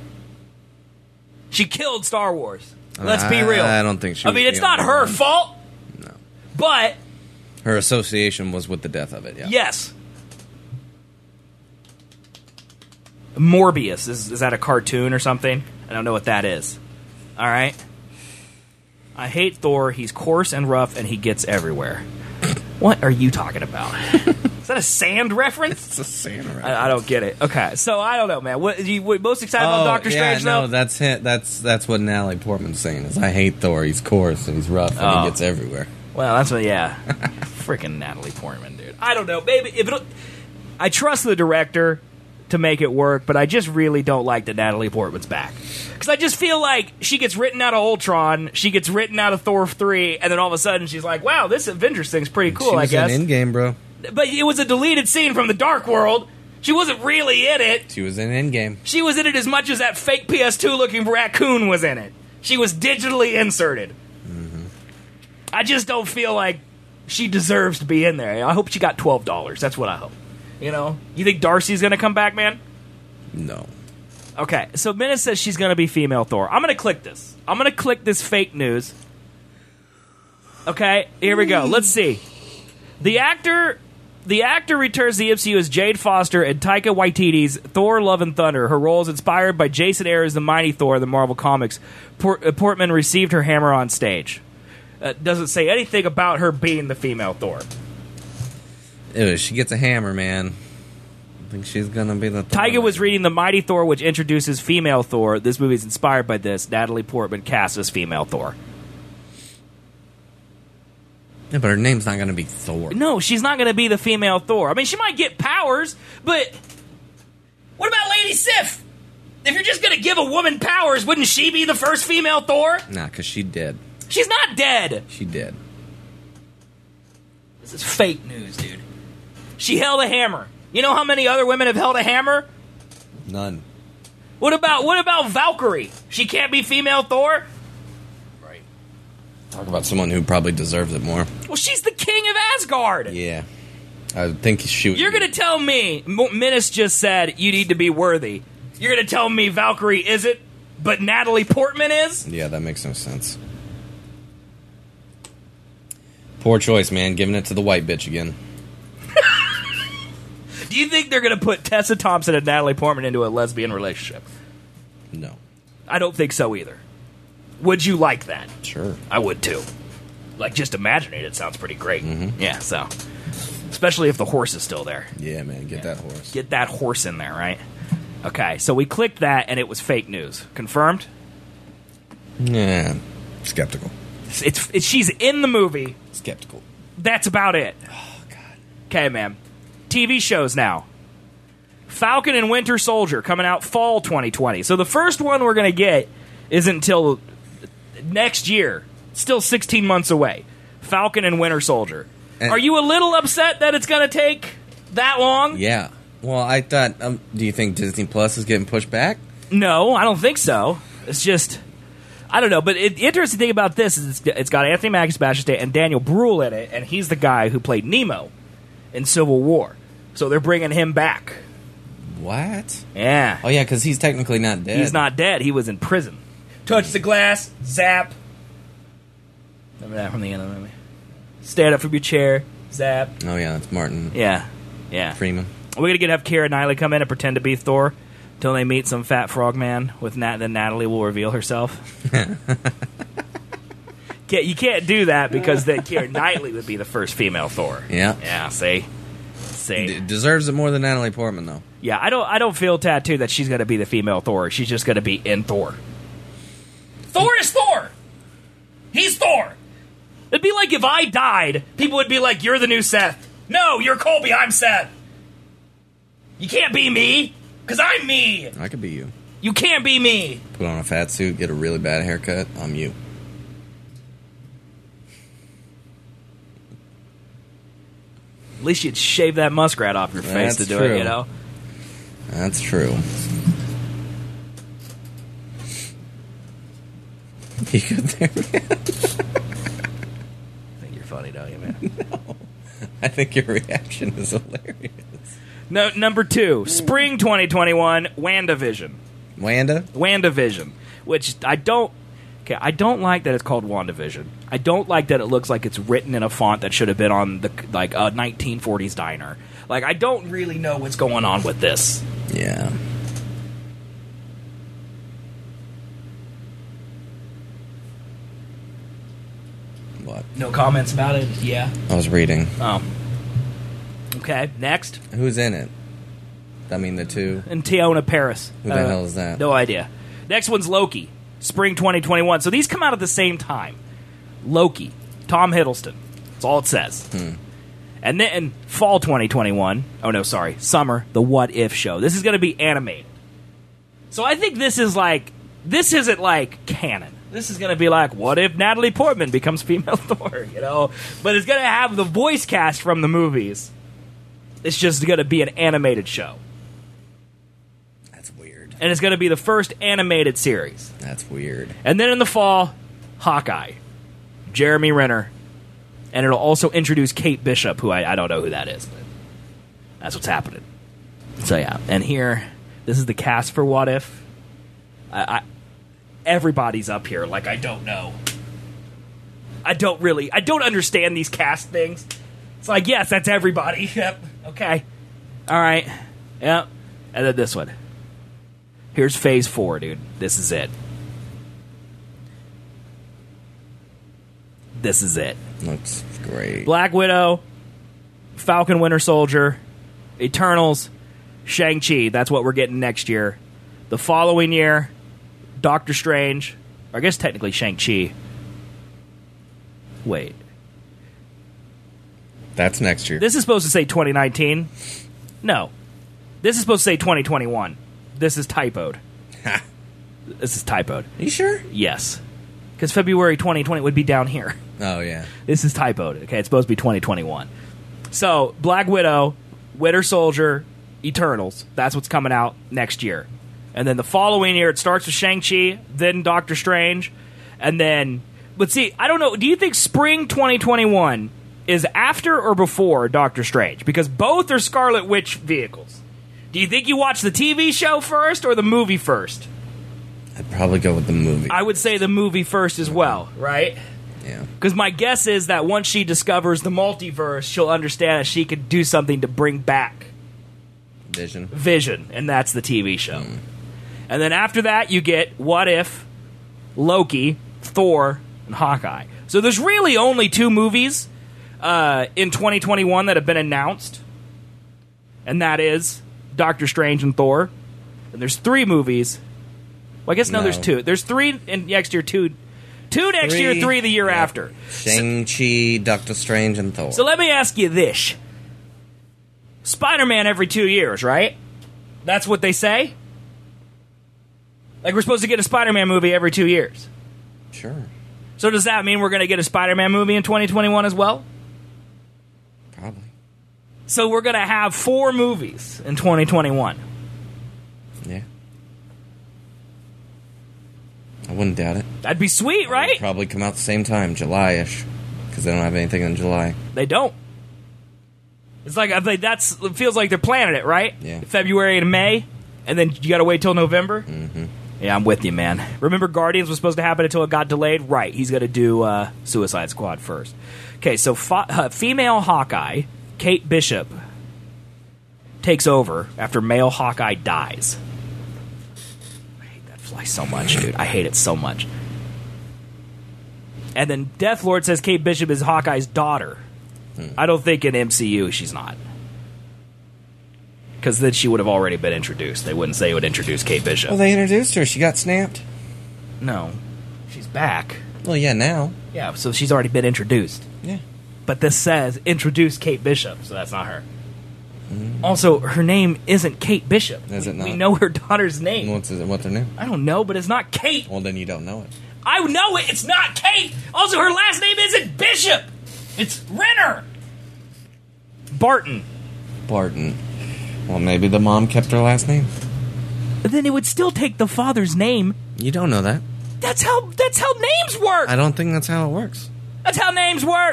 She killed Star Wars. Let's be real. I don't think she was. I mean, it's not her fault. No. But her association was with the death of it, yeah. Yes. Morbius. Is that a cartoon or something? I don't know what that is. All right? I hate Thor. He's coarse and rough, and he gets everywhere. What are you talking about? Is that a sand reference? It's a sand reference. I don't get it. Okay, so I don't know, man. What you most excited about Doctor Strange, though? No, that's it. That's what Natalie Portman's saying. Is I hate Thor. He's coarse and he's rough and he gets everywhere. Well, that's what. Yeah, freaking Natalie Portman, dude. I don't know. Maybe I trust the director to make it work, but I just really don't like that Natalie Portman's back. Because I just feel like she gets written out of Ultron, she gets written out of Thor 3, and then all of a sudden she's like, wow, this Avengers thing's pretty cool, I guess. She was in Endgame, bro. But it was a deleted scene from the Dark World. She wasn't really in it. She was in Endgame. She was in it as much as that fake PS2-looking raccoon was in it. She was digitally inserted. Mm-hmm. I just don't feel like she deserves to be in there. I hope she got $12. That's what I hope. You know? You think Darcy's going to come back, man? No. Okay, so Minna says she's going to be female Thor. I'm going to click this. I'm going to click this fake news. Okay, here we go. Let's see. The actor returns to the MCU as Jade Foster in Taika Waititi's Thor: Love and Thunder. Her role is inspired by Jason Aaron's The Mighty Thor in the Marvel Comics. Portman received her hammer on stage. Doesn't say anything about her being the female Thor. Ew, she gets a hammer, man. I think she's gonna be the Thor. Taika was reading The Mighty Thor, which introduces female Thor. This movie is inspired by this. Natalie Portman cast as female Thor. Yeah, but her name's not gonna be Thor. No, she's not gonna be the female Thor. I mean, she might get powers, but what about Lady Sif? If you're just going to give a woman powers, wouldn't she be the first female Thor? Nah, because she did. She's not dead. She did. This is fake news, dude. She held a hammer. You know how many other women have held a hammer? None. What about Valkyrie? She can't be female Thor? Right. Talk about someone who probably deserves it more. Well, she's the king of Asgard. Yeah. I think she would. You're going to tell me, Menace just said you need to be worthy. You're going to tell me Valkyrie isn't, but Natalie Portman is? Yeah, that makes no sense. Poor choice, man. Giving it to the white bitch again. Do you think they're going to put Tessa Thompson and Natalie Portman into a lesbian relationship? No. I don't think so either. Would you like that? Sure. I would too. Like, just imagining it sounds pretty great. Mm-hmm. Yeah, so. Especially if the horse is still there. Yeah, man. Get that horse. Get that horse in there, right? Okay, so we clicked that and it was fake news. Confirmed? Yeah. Skeptical. It's she's in the movie. Skeptical. That's about it. Oh, God. Okay, man. TV shows now. Falcon and Winter Soldier coming out fall 2020. So the first one we're going to get isn't until next year. Still 16 months away. Falcon and Winter Soldier. Are you a little upset that it's going to take that long? Yeah. Well, I thought, do you think Disney Plus is getting pushed back? No, I don't think so. It's just, I don't know. But the interesting thing about this is it's got Anthony Mackie, Sebastian Stan, and Daniel Bruhl in it, and he's the guy who played Nemo in Civil War. So they're bringing him back. What? Yeah. Oh, yeah, because he's technically not dead. He's not dead. He was in prison. Touch the glass, zap. Remember that from the end of the movie? Stand up from your chair, zap. Oh, yeah, that's Martin. Yeah. Freeman. We're going to have Keira Knightley come in and pretend to be Thor until they meet some fat frog man with then Natalie will reveal herself. You can't do that because then Keira Knightley would be the first female Thor. Yeah. Yeah, see? Deserves it more than Natalie Portman, though. Yeah, I don't feel tattooed that she's going to be the female Thor. She's just going to be in Thor. Thor is Thor! He's Thor! It'd be like if I died, people would be like, you're the new Seth. No, you're Colby, I'm Seth. You can't be me, because I'm me. I could be you. You can't be me. Put on a fat suit, get a really bad haircut, I'm you. At least you'd shave that muskrat off your face to do it, you know? That's true. You good there, man? I think you're funny, don't you, man? No. I think your reaction is hilarious. No, number 2, spring 2021, WandaVision. WandaVision, which I don't like that it's called WandaVision. I don't like that it looks like it's written in a font that should have been on the a 1940s diner. Like, I don't really know what's going on with this. Yeah. What? No comments about it? Yeah. I was reading. Oh. Okay, next. Who's in it? I mean, the two. And Tiona Paris. Who the hell is that? No idea. Next one's Loki, spring 2021. So these come out at the same time. Loki, Tom Hiddleston. That's all it says. And then fall 2021. Oh, no, sorry. Summer, the What If show. This is going to be animated. So I think this isn't like canon. This is going to be like, what if Natalie Portman becomes female Thor, you know? But it's going to have the voice cast from the movies. It's just going to be an animated show. That's weird. And it's going to be the first animated series. That's weird. And then in the fall, Hawkeye. Jeremy Renner. And it'll also introduce Kate Bishop, who I don't know who that is, but that's what's happening. So yeah, and here, this is the cast for What If. Everybody's up here, like I don't know. I don't understand these cast things. It's like, yes, that's everybody. Yep. Okay. All right. Yep. And then this one. Here's Phase 4, dude. This is it. This is it. Looks great. Black Widow, Falcon Winter Soldier, Eternals, Shang-Chi. That's what we're getting next year. The following year, Doctor Strange. Or I guess technically Shang-Chi. Wait. That's next year. This is supposed to say 2019. No. This is supposed to say 2021. This is typoed. This is typoed. Are you sure? Yes. Because February 2020 would be down here. Oh, yeah. This is typoed. Okay, it's supposed to be 2021. So, Black Widow, Winter Soldier, Eternals. That's what's coming out next year. And then the following year, it starts with Shang-Chi, then Doctor Strange, and then... But see, I don't know. Do you think spring 2021 is after or before Doctor Strange? Because both are Scarlet Witch vehicles. Do you think you watch the TV show first or the movie first? I'd probably go with the movie. I would say the movie first as well, right? Yeah. Because my guess is that once she discovers the multiverse, she'll understand that she could do something to bring back Vision, and that's the TV show. And then after that, you get What If, Loki, Thor, and Hawkeye. So there's really only 2 movies in 2021 that have been announced, and that is Doctor Strange and Thor. And there's 3 movies. Well, I guess no, there's 2. There's 3 in next year, 2 next year, 3 the year after. Shang-Chi, Doctor Strange, and Thor. So let me ask you this. Spider-Man every 2 years, right? That's what they say? Like we're supposed to get a Spider-Man movie every 2 years. Sure. So does that mean we're going to get a Spider-Man movie in 2021 as well? Probably. So we're going to have 4 movies in 2021. Yeah. I wouldn't doubt it. That'd be sweet, right? Probably come out the same time, July-ish, because they don't have anything in July. They don't. It's like it feels like they're planning it, right? Yeah. February to May, and then you got to wait till November. Mm-hmm. Yeah, I'm with you, man. Remember, Guardians was supposed to happen until it got delayed. Right? He's going to do Suicide Squad first. Okay, so female Hawkeye, Kate Bishop, takes over after male Hawkeye dies. I hate that fly so much, dude. I hate it so much. And then Deathlord says Kate Bishop is Hawkeye's daughter. I don't think in MCU she's not. Because then she would have already been introduced. They wouldn't say it would introduce Kate Bishop. Well, they introduced her. She got snapped. No. She's back. Well, yeah, now. Yeah, so she's already been introduced. Yeah. But this says introduce Kate Bishop, so that's not her. Also, her name isn't Kate Bishop. Is it not? We know her daughter's name. What's her name? I don't know, but it's not Kate. Well, then you don't know it. I know it. It's not Kate. Also, her last name isn't Bishop. It's Renner. Barton. Well, maybe the mom kept her last name. But then it would still take the father's name. You don't know that. That's how names work. I don't think that's how it works. That's how names work.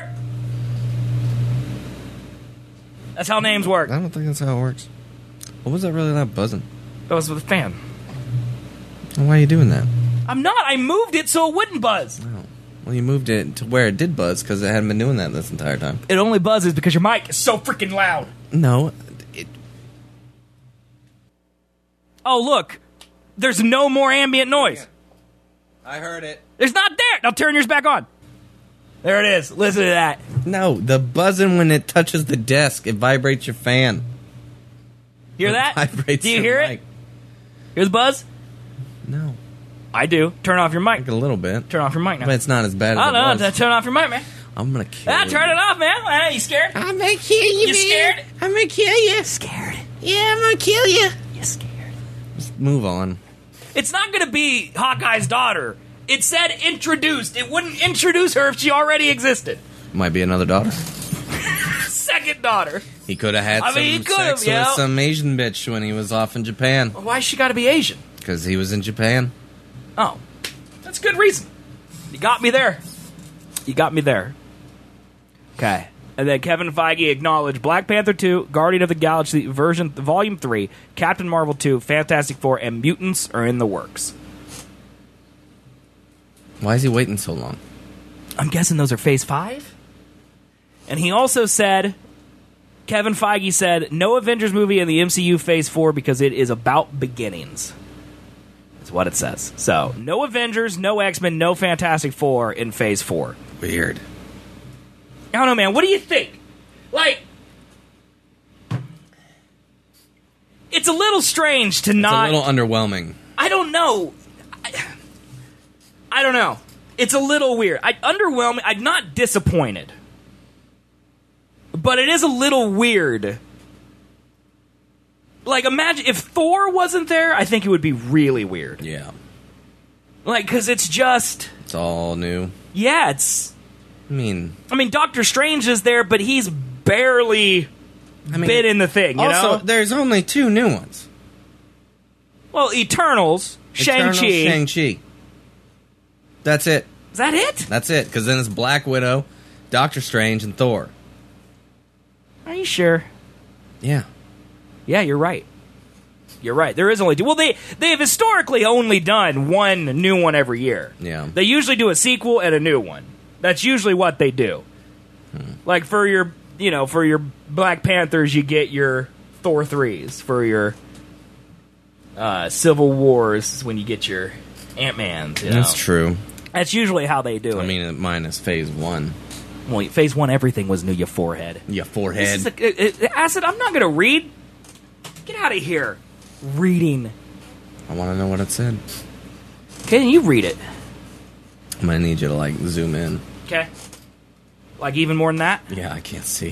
That's how names work. I don't think that's how it works. What was that really loud buzzing? That was with a fan. Why are you doing that? I'm not. I moved it so it wouldn't buzz. Oh. Well, you moved it to where it did buzz because it hadn't been doing that this entire time. It only buzzes because your mic is so freaking loud. No. Oh, look. There's no more ambient noise. I heard it. There's not there. Now turn yours back on. There it is. Listen to that. No, the buzzing when it touches the desk, it vibrates your fan. Hear that? Vibrates. Do you hear it? Hear the buzz? No. I do. Turn off your mic. Like a little bit. Turn off your mic now. But it's not as bad as it was. Turn off your mic, man. I'm gonna kill you. Turn it off, man. Are you scared? I'm gonna kill you, man. Scared? I'm gonna kill you. Scared? Yeah, I'm gonna kill you. You scared? Just move on. It's not gonna be Hawkeye's daughter. It said introduced. It wouldn't introduce her if she already existed. Might be another daughter. Second daughter. He could have had sex with some Asian bitch when he was off in Japan. Why's she gotta be Asian? Because he was in Japan. Oh. That's a good reason. You got me there. You got me there. Okay. And then Kevin Feige acknowledged Black Panther 2, Guardian of the Galaxy Volume 3, Captain Marvel 2, Fantastic Four, and Mutants are in the works. Why is he waiting so long? I'm guessing those are Phase 5? And he also said, Kevin Feige said, no Avengers movie in the MCU Phase 4 because it is about beginnings. That's what it says. So, no Avengers, no X-Men, no Fantastic Four in Phase 4. Weird. I don't know, man. What do you think? Like, it's a little strange to not... It's a little underwhelming. I don't know. I don't know. It's a little weird. Underwhelming. I'm not disappointed. But it is a little weird. Like, imagine if Thor wasn't there, I think it would be really weird. Yeah. Like, because it's just... It's all new. Yeah, it's... I mean, Doctor Strange is there, but he's barely bit in the thing, you know? There's only 2 new ones. Well, Eternals, Shang-Chi. That's it. Is that it? That's it, because then it's Black Widow, Doctor Strange, and Thor. Are you sure? Yeah. Yeah, you're right. You're right. There is only 2. Well, they have historically only done one new one every year. Yeah. They usually do a sequel and a new one. That's usually what they do. Like for your Black Panthers, you get your Thor 3s. For your Civil Wars, when you get your Ant-Mans. That's true. That's usually how they do it. I mean, minus Phase 1. Well, Phase 1, everything was new. Your forehead. Your forehead. Acid, I'm not going to read. Get out of here. Reading. I want to know what it said. Okay, you read it. I'm going to need you to, zoom in. Okay. Like even more than that? Yeah, I can't see.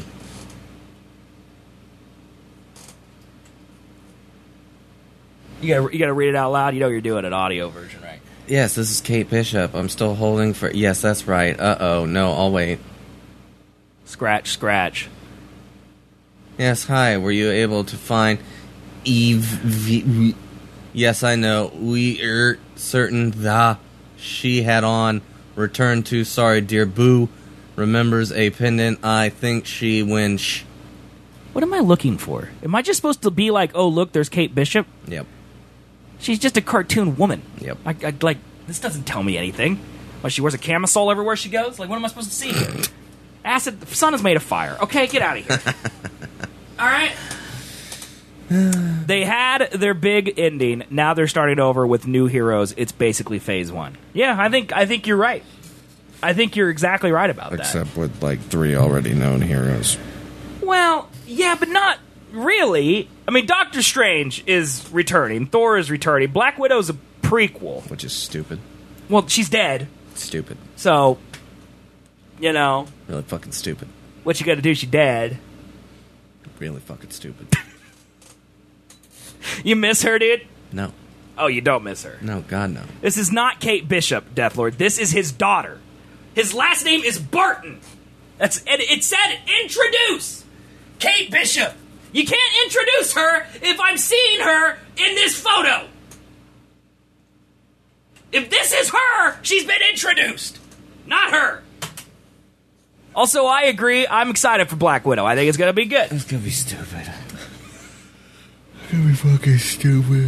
You gotta read it out loud. You know you're doing an audio version, right? Yes, this is Kate Bishop. I'm still holding for... Yes, that's right. Uh-oh. No, I'll wait. Scratch. Yes, hi. Were you able to find Eve... Yes, I know. We are certain that she had on return to sorry, dear boo. Remembers a pendant. I think she wins. What am I looking for? Am I just supposed to be like, oh, look, there's Kate Bishop? Yep. She's just a cartoon woman. Yep. I this doesn't tell me anything. Like, she wears a camisole everywhere she goes? Like, what am I supposed to see here? Acid, the sun is made of fire. Okay, get out of here. All right? They had their big ending. Now they're starting over with new heroes. It's basically Phase 1. Yeah, I think you're right. I think you're exactly right about that. Except with, 3 already known heroes. Well, yeah, but not really. I mean, Doctor Strange is returning. Thor is returning. Black Widow's a prequel. Which is stupid. Well, she's dead. Stupid. So, really fucking stupid. What you gotta do, she's dead. Really fucking stupid. You miss her, dude? No. Oh, you don't miss her? No, God, no. This is not Kate Bishop, Deathlord. This is his daughter. His last name is Barton. And it said introduce Kate Bishop. You can't introduce her if I'm seeing her in this photo. If this is her, she's been introduced. Not her. Also, I agree. I'm excited for Black Widow. I think it's going to be good. It's going to be stupid. It's going to be fucking stupid.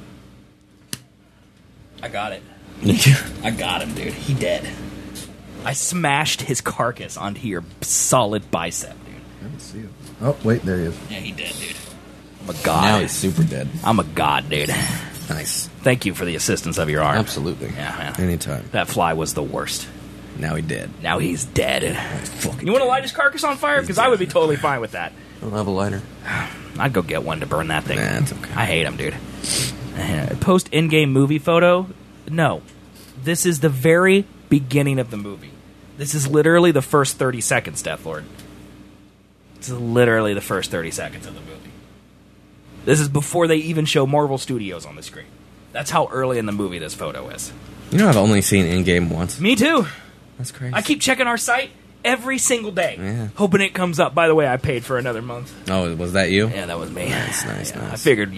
I got it. I got him, dude. He dead. I smashed his carcass onto your solid bicep, dude. I don't see him. Oh, wait, there he is. Yeah, he dead, dude. I'm a god. Now he's super dead. I'm a god, dude. Nice. Thank you for the assistance of your arm. Absolutely. Yeah. Anytime. That fly was the worst. Now he's dead. Now he's dead. You want to light his carcass on fire? Because I would be totally fine with that. I don't have a lighter. I'd go get one to burn that thing. Nah, it's okay. I hate him, dude. Post in-game movie photo? No. This is the very beginning of the movie. This is literally the first 30 seconds, Deathlord. This is literally the first 30 seconds of the movie. This is before they even show Marvel Studios on the screen. That's how early in the movie this photo is. You know, I've only seen in-game once. Me too. That's crazy. I keep checking our site every single day, yeah, hoping it comes up. By the way, I paid for another month. Oh, was that you? Yeah, that was me. Nice. I figured,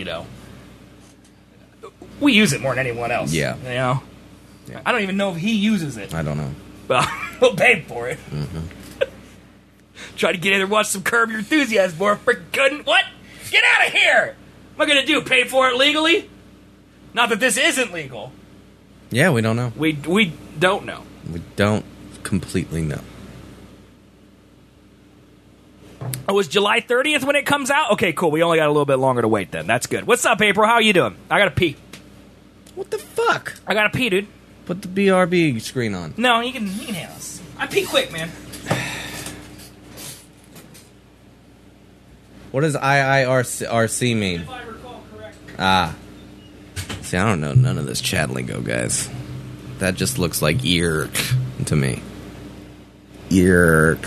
we use it more than anyone else. Yeah. Yeah. I don't even know if he uses it. I don't know. But we'll pay for it. Mm-hmm. Try to get in there and watch some Curb Your Enthusiasm, boy. Freaking what? Get out of here! What am I going to do, pay for it legally? Not that this isn't legal. Yeah, we don't know. We don't know. We don't completely know. Oh, was July 30th when it comes out? Okay, cool. We only got a little bit longer to wait then. That's good. What's up, April? How are you doing? I got to pee. What the fuck? I got to pee, dude. Put the BRB screen on. No, you can handle this. I pee quick, man. What does IIRC mean? If I recall correctly. See, I don't know none of this Chad lingo, guys. That just looks like yerk to me. Yerk.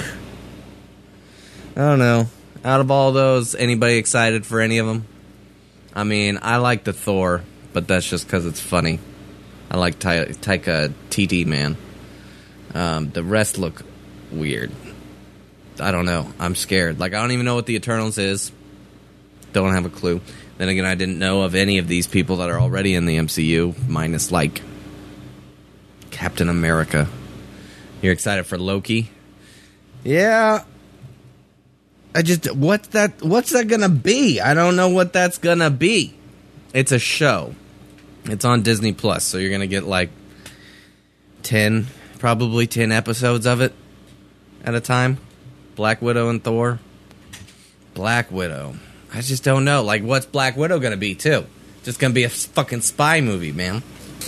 I don't know. Out of all those, anybody excited for any of them? I mean, I like the Thor, but that's just because it's funny. I like Taika TT, man. The rest look weird. I don't know. I'm scared. Like, I don't even know what the Eternals is. Don't have a clue. Then again, I didn't know of any of these people that are already in the MCU, minus, like, Captain America. You're excited for Loki? Yeah. What's that gonna be? I don't know what that's gonna be. It's a show. It's on Disney Plus, so you're gonna get, like, 10 episodes of it at a time. Black Widow and Thor. Black Widow. I just don't know. Like, what's Black Widow gonna be, too? Just gonna be a fucking spy movie, man.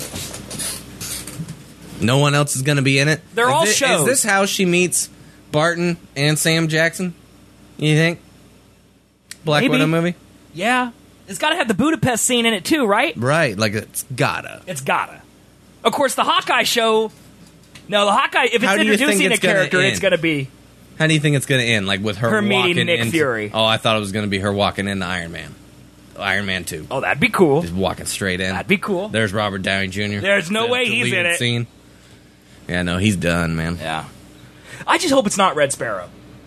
No one else is gonna be in it? They're all shows. Is this how she meets Barton and Sam Jackson? You think? Black Widow movie? Yeah. It's gotta have the Budapest scene in it, too, right? Right. Like, it's gotta. It's gotta. Of course, the Hawkeye show... No, the Hawkeye, if it's introducing a character, it's gonna be... How do you think it's going to end? Like with her meeting walking Nick Fury. Oh, I thought it was going to be her walking into Iron Man. Iron Man 2. Oh, that'd be cool. Just walking straight in. That'd be cool. There's Robert Downey Jr. There's no way he's in it. Scene. Yeah, no, he's done, man. Yeah. I just hope it's not Red Sparrow.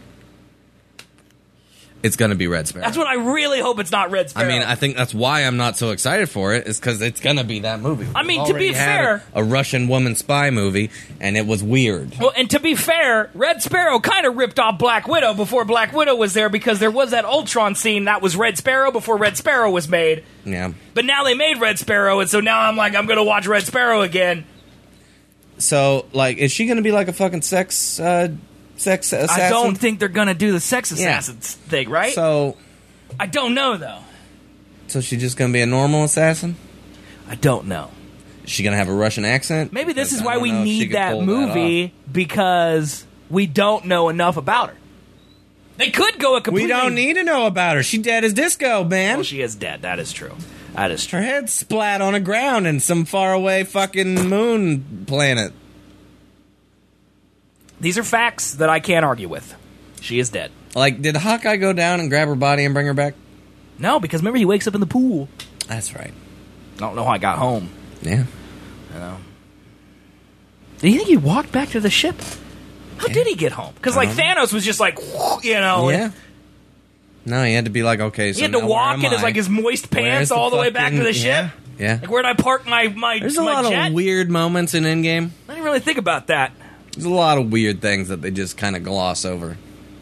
It's going to be Red Sparrow. That's what I really hope it's not Red Sparrow. I mean, I think that's why I'm not so excited for it, is because it's going to be that movie. I mean, to be fair... a Russian woman spy movie, and it was weird. Well, and to be fair, Red Sparrow kind of ripped off Black Widow before Black Widow was there, because there was that Ultron scene that was Red Sparrow before Red Sparrow was made. Yeah. But now they made Red Sparrow, and so now I'm like, I'm going to watch Red Sparrow again. So, like, is she going to be like a fucking sex assassin? I don't think they're going to do the sex assassins thing, right? So... I don't know, though. So she's just going to be a normal assassin? I don't know. Is she going to have a Russian accent? Maybe this is why we need that movie, because we don't know enough about her. They could go a completely... We don't need to know about her. She dead as disco, man. Well, she is dead. That is true. That is true. Her head splat on the ground in some faraway fucking moon planet. These are facts that I can't argue with. She is dead. Like, did Hawkeye go down and grab her body and bring her back? No, because remember, he wakes up in the pool. That's right. I don't know how I got home. Yeah. You know. Do you think he walked back to the ship? How did he get home? Because, like, Thanos was just like, you know. Yeah. No, he had to be like, okay, so he had to walk in his moist pants all the way back to the ship. Yeah. Like, where'd I park my There's a lot of weird moments in Endgame. I didn't really think about that. There's a lot of weird things that they just kind of gloss over.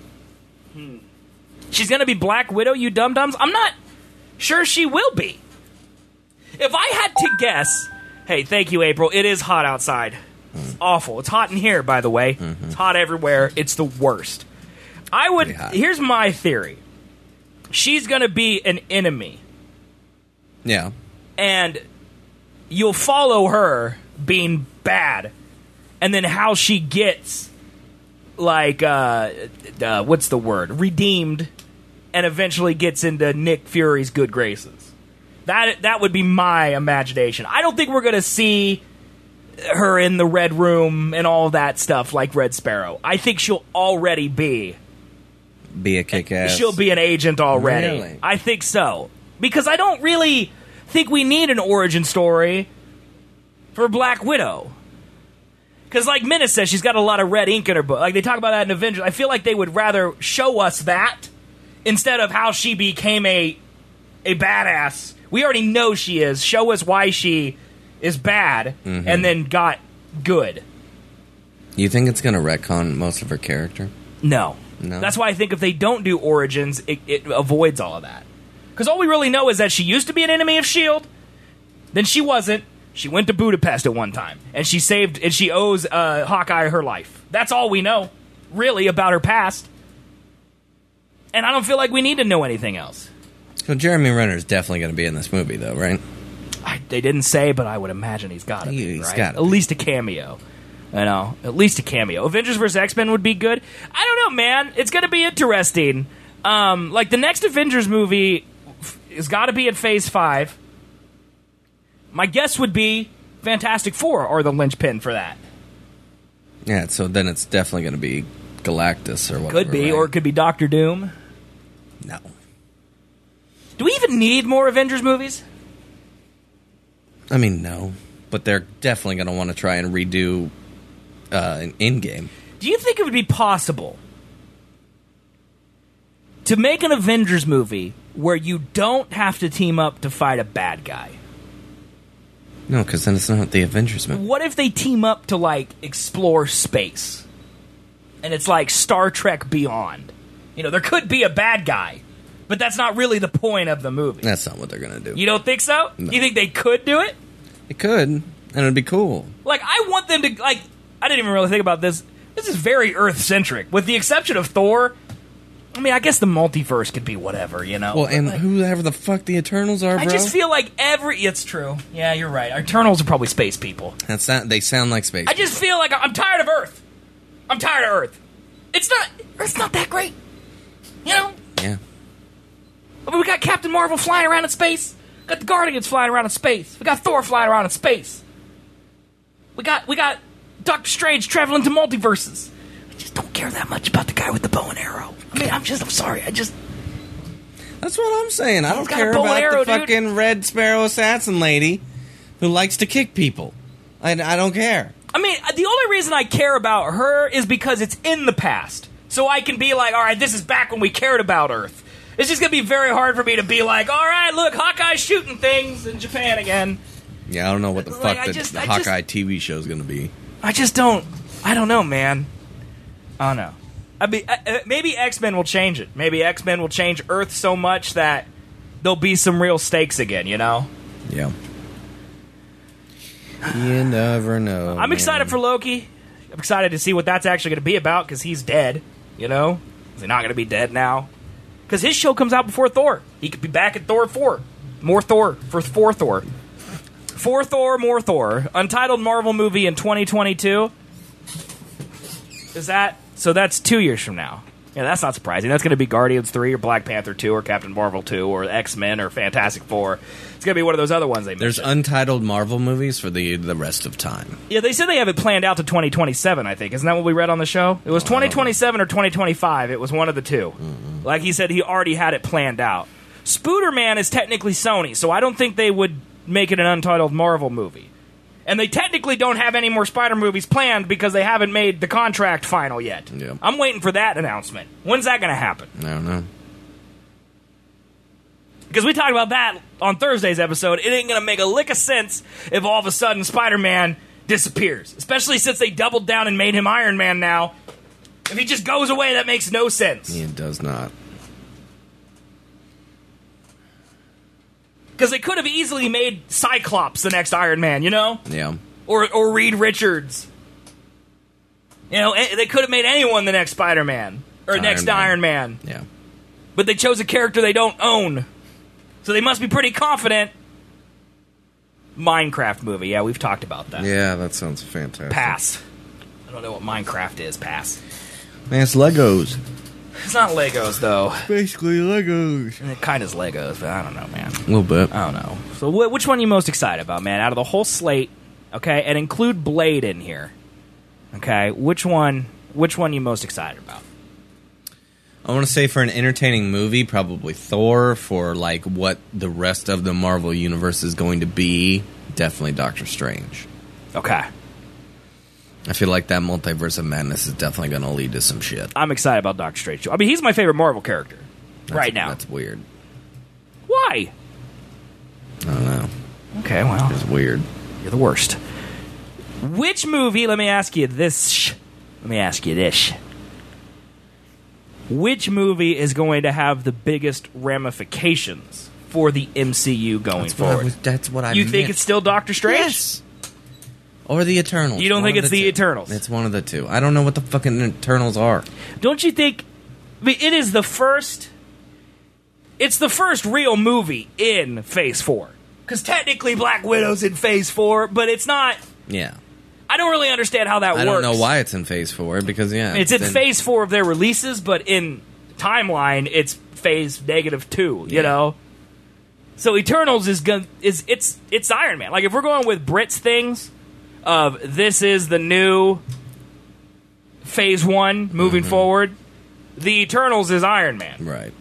She's going to be Black Widow, you dum-dums? I'm not sure she will be. If I had to guess... Hey, thank you, April. It is hot outside. It's awful. It's hot in here, by the way. Mm-hmm. It's hot everywhere. It's the worst. Here's my theory. She's going to be an enemy. Yeah. And you'll follow her being bad. And then how she gets, like, what's the word? Redeemed, and eventually gets into Nick Fury's good graces. That would be my imagination. I don't think we're going to see her in the Red Room and all that stuff like Red Sparrow. I think she'll already be a kick-ass. She'll be an agent already. Really? I think so. Because I don't really think we need an origin story for Black Widow. Because, like Minna says, she's got a lot of red ink in her book. Like, they talk about that in Avengers. I feel like they would rather show us that instead of how she became a badass. We already know she is. Show us why she is bad and then got good. You think it's going to retcon most of her character? No. No. That's why I think if they don't do origins, it avoids all of that. Because all we really know is that she used to be an enemy of S.H.I.E.L.D., then she wasn't. She went to Budapest at one time, and she owes Hawkeye her life. That's all we know, really, about her past. And I don't feel like we need to know anything else. So Jeremy Renner is definitely going to be in this movie, though, right? They didn't say, but I would imagine he's got to be, He's right? got to At least a cameo. You know, at least a cameo. Avengers vs. X-Men would be good. I don't know, man. It's going to be interesting. Like, the next Avengers movie has got to be at Phase 5. My guess would be Fantastic Four are the linchpin for that. Yeah, so then it's definitely going to be Galactus or whatever. Could be, right? or it could be Doctor Doom. No. Do we even need more Avengers movies? I mean, no. but they're definitely going to want to try and redo an Endgame. Do you think it would be possible to make an Avengers movie where you don't have to team up to fight a bad guy? No, because then it's not the Avengers movie. What if they team up to, like, explore space? And it's like Star Trek Beyond. You know, there could be a bad guy, but that's not really the point of the movie. That's not what they're going to do. You don't think so? No. You think they could do it? It could, and it'd be cool. Like, I want them to, like, I didn't even really think about this. This is very Earth-centric. With the exception of Thor, I mean, I guess the multiverse could be whatever, you know? Well, and like, whoever the fuck the Eternals are, bro. I just feel like it's true. Yeah, you're right. Eternals are probably space people. They sound like space I just feel like I'm tired of Earth. I'm tired of Earth. Earth's not that great. You know? Yeah. I mean, we got Captain Marvel flying around in space. We got the Guardians flying around in space. We got Thor flying around in space. We got Doctor Strange traveling to multiverses. I just don't care that much about the guy with the bow and arrow. I mean, I'm sorry. That's what I'm saying. I don't care a bow and about arrow, the fucking Red Sparrow assassin lady who likes to kick people. I don't care. I mean, the only reason I care about her is because it's in the past. So I can be like, all right, this is back when we cared about Earth. It's just going to be very hard for me to be like, all right, look, Hawkeye's shooting things in Japan again. Yeah, I don't know what the fuck the Hawkeye TV show is going to be. I don't know, man. I don't know. I mean, maybe X-Men will change it. Maybe X-Men will change Earth so much that there'll be some real stakes again, you know? Yeah. You never know. I'm excited for Loki. I'm excited to see what that's actually going to be about, because he's dead, you know? Is he not going to be dead now? Because his show comes out before Thor. He could be back at Thor 4. More Thor for Thor. For Thor, more Thor. Untitled Marvel movie in 2022. So that's 2 years from now. Yeah, that's not surprising. That's going to be Guardians 3 or Black Panther 2 or Captain Marvel 2 or X-Men or Fantastic Four. It's going to be one of those other ones they mentioned. There's untitled Marvel movies for the rest of time. Yeah, they said they have it planned out to 2027, I think. Isn't that what we read on the show? It was 2027 or 2025. It was one of the two. Mm-hmm. Like he said, he already had it planned out. Spooderman is technically Sony, so I don't think they would make it an untitled Marvel movie. And they technically don't have any more Spider movies planned because they haven't made the contract final yet. Yeah. I'm waiting for that announcement. When's that going to happen? I don't know. Because we talked about that on Thursday's episode. It ain't going to make a lick of sense if all of a sudden Spider-Man disappears. Especially since they doubled down and made him Iron Man now. If he just goes away, that makes no sense. It does not. Because they could have easily made Cyclops the next Iron Man, you know? Yeah. Or Reed Richards. You know, they could have made anyone the next Spider-Man. Or next Iron Man. Yeah. But they chose a character they don't own. So they must be pretty confident. Minecraft movie. Yeah, we've talked about that. Yeah, that sounds fantastic. Pass. I don't know what Minecraft is. Pass. Man, it's Legos. It's not Legos, though. Basically Legos. It kind of is Legos, but I don't know, man. A little bit. I don't know. So which one are you most excited about, man? Out of the whole slate, okay, and include Blade in here, okay, which one you most excited about? I want to say for an entertaining movie, probably Thor. For like what the rest of the Marvel universe is going to be, definitely Doctor Strange. Okay. I feel like that multiverse of madness is definitely going to lead to some shit. I'm excited about Doctor Strange. I mean, he's my favorite Marvel character right now. That's weird. Why? I don't know. Okay, well. It's weird. You're the worst. Which movie, let me ask you this. Which movie is going to have the biggest ramifications for the MCU going forward? That's what I You think it's still Doctor Strange? Yes. Or the Eternals. You don't think it's the Eternals? It's one of the two. I don't know what the fucking Eternals are. Don't you think... I mean, it is the first... It's the first real movie in Phase 4. Because technically Black Widow's in Phase 4, but it's not... Yeah. I don't really understand how that works. I don't know why it's in Phase 4, because, yeah... It's in Phase 4 of their releases, but in timeline, it's Phase -2, you know? So Eternals is it's Iron Man. Like, if we're going with Brit's things... of this is the new Phase 1 moving forward, the Eternals is Iron Man. Right.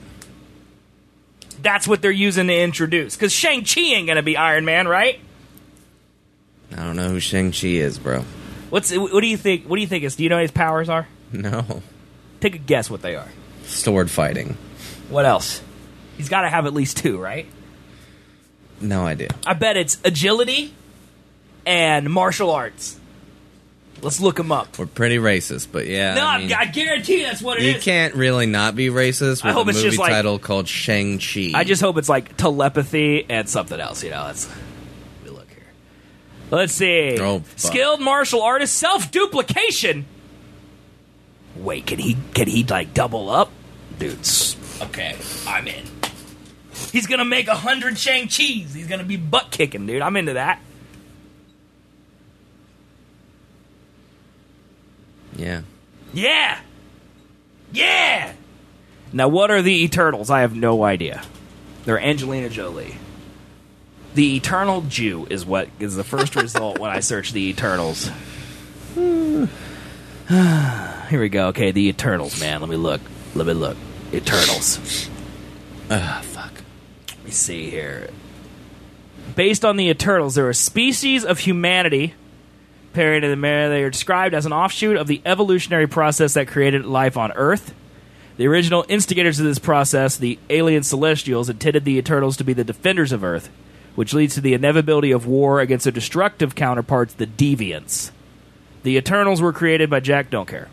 That's what they're using to introduce. Because Shang-Chi ain't going to be Iron Man, right? I don't know who Shang-Chi is, bro. What do you think? What do you think is? Do you know what his powers are? No. Take a guess what they are. Sword fighting. What else? He's got to have at least 2, right? No idea. I bet it's agility and martial arts. Let's look him up. We're pretty racist, but yeah. No, I guarantee that's what it is. You can't really not be racist with a movie title called Shang-Chi. I just hope it's like telepathy and something else, Let me look here. Let's see. Oh, skilled martial artist, self-duplication. Wait, can he like double up? Dudes. Okay, I'm in. He's gonna make 100 Shang-Chis. He's gonna be butt kicking, dude. I'm into that. Yeah. Yeah! Yeah! Now, what are the Eternals? I have no idea. They're Angelina Jolie. The Eternal Jew is what is the first result when I search the Eternals. Here we go. Okay, the Eternals, man. Let me look. Eternals. Fuck. Let me see here. Based on the Eternals, there are species of humanity. They are described as an offshoot of the evolutionary process that created life on Earth. The original instigators of this process, the alien Celestials, intended the Eternals to be the defenders of Earth, which leads to the inevitability of war against their destructive counterparts, the Deviants. The Eternals were created by Jack Don't Care.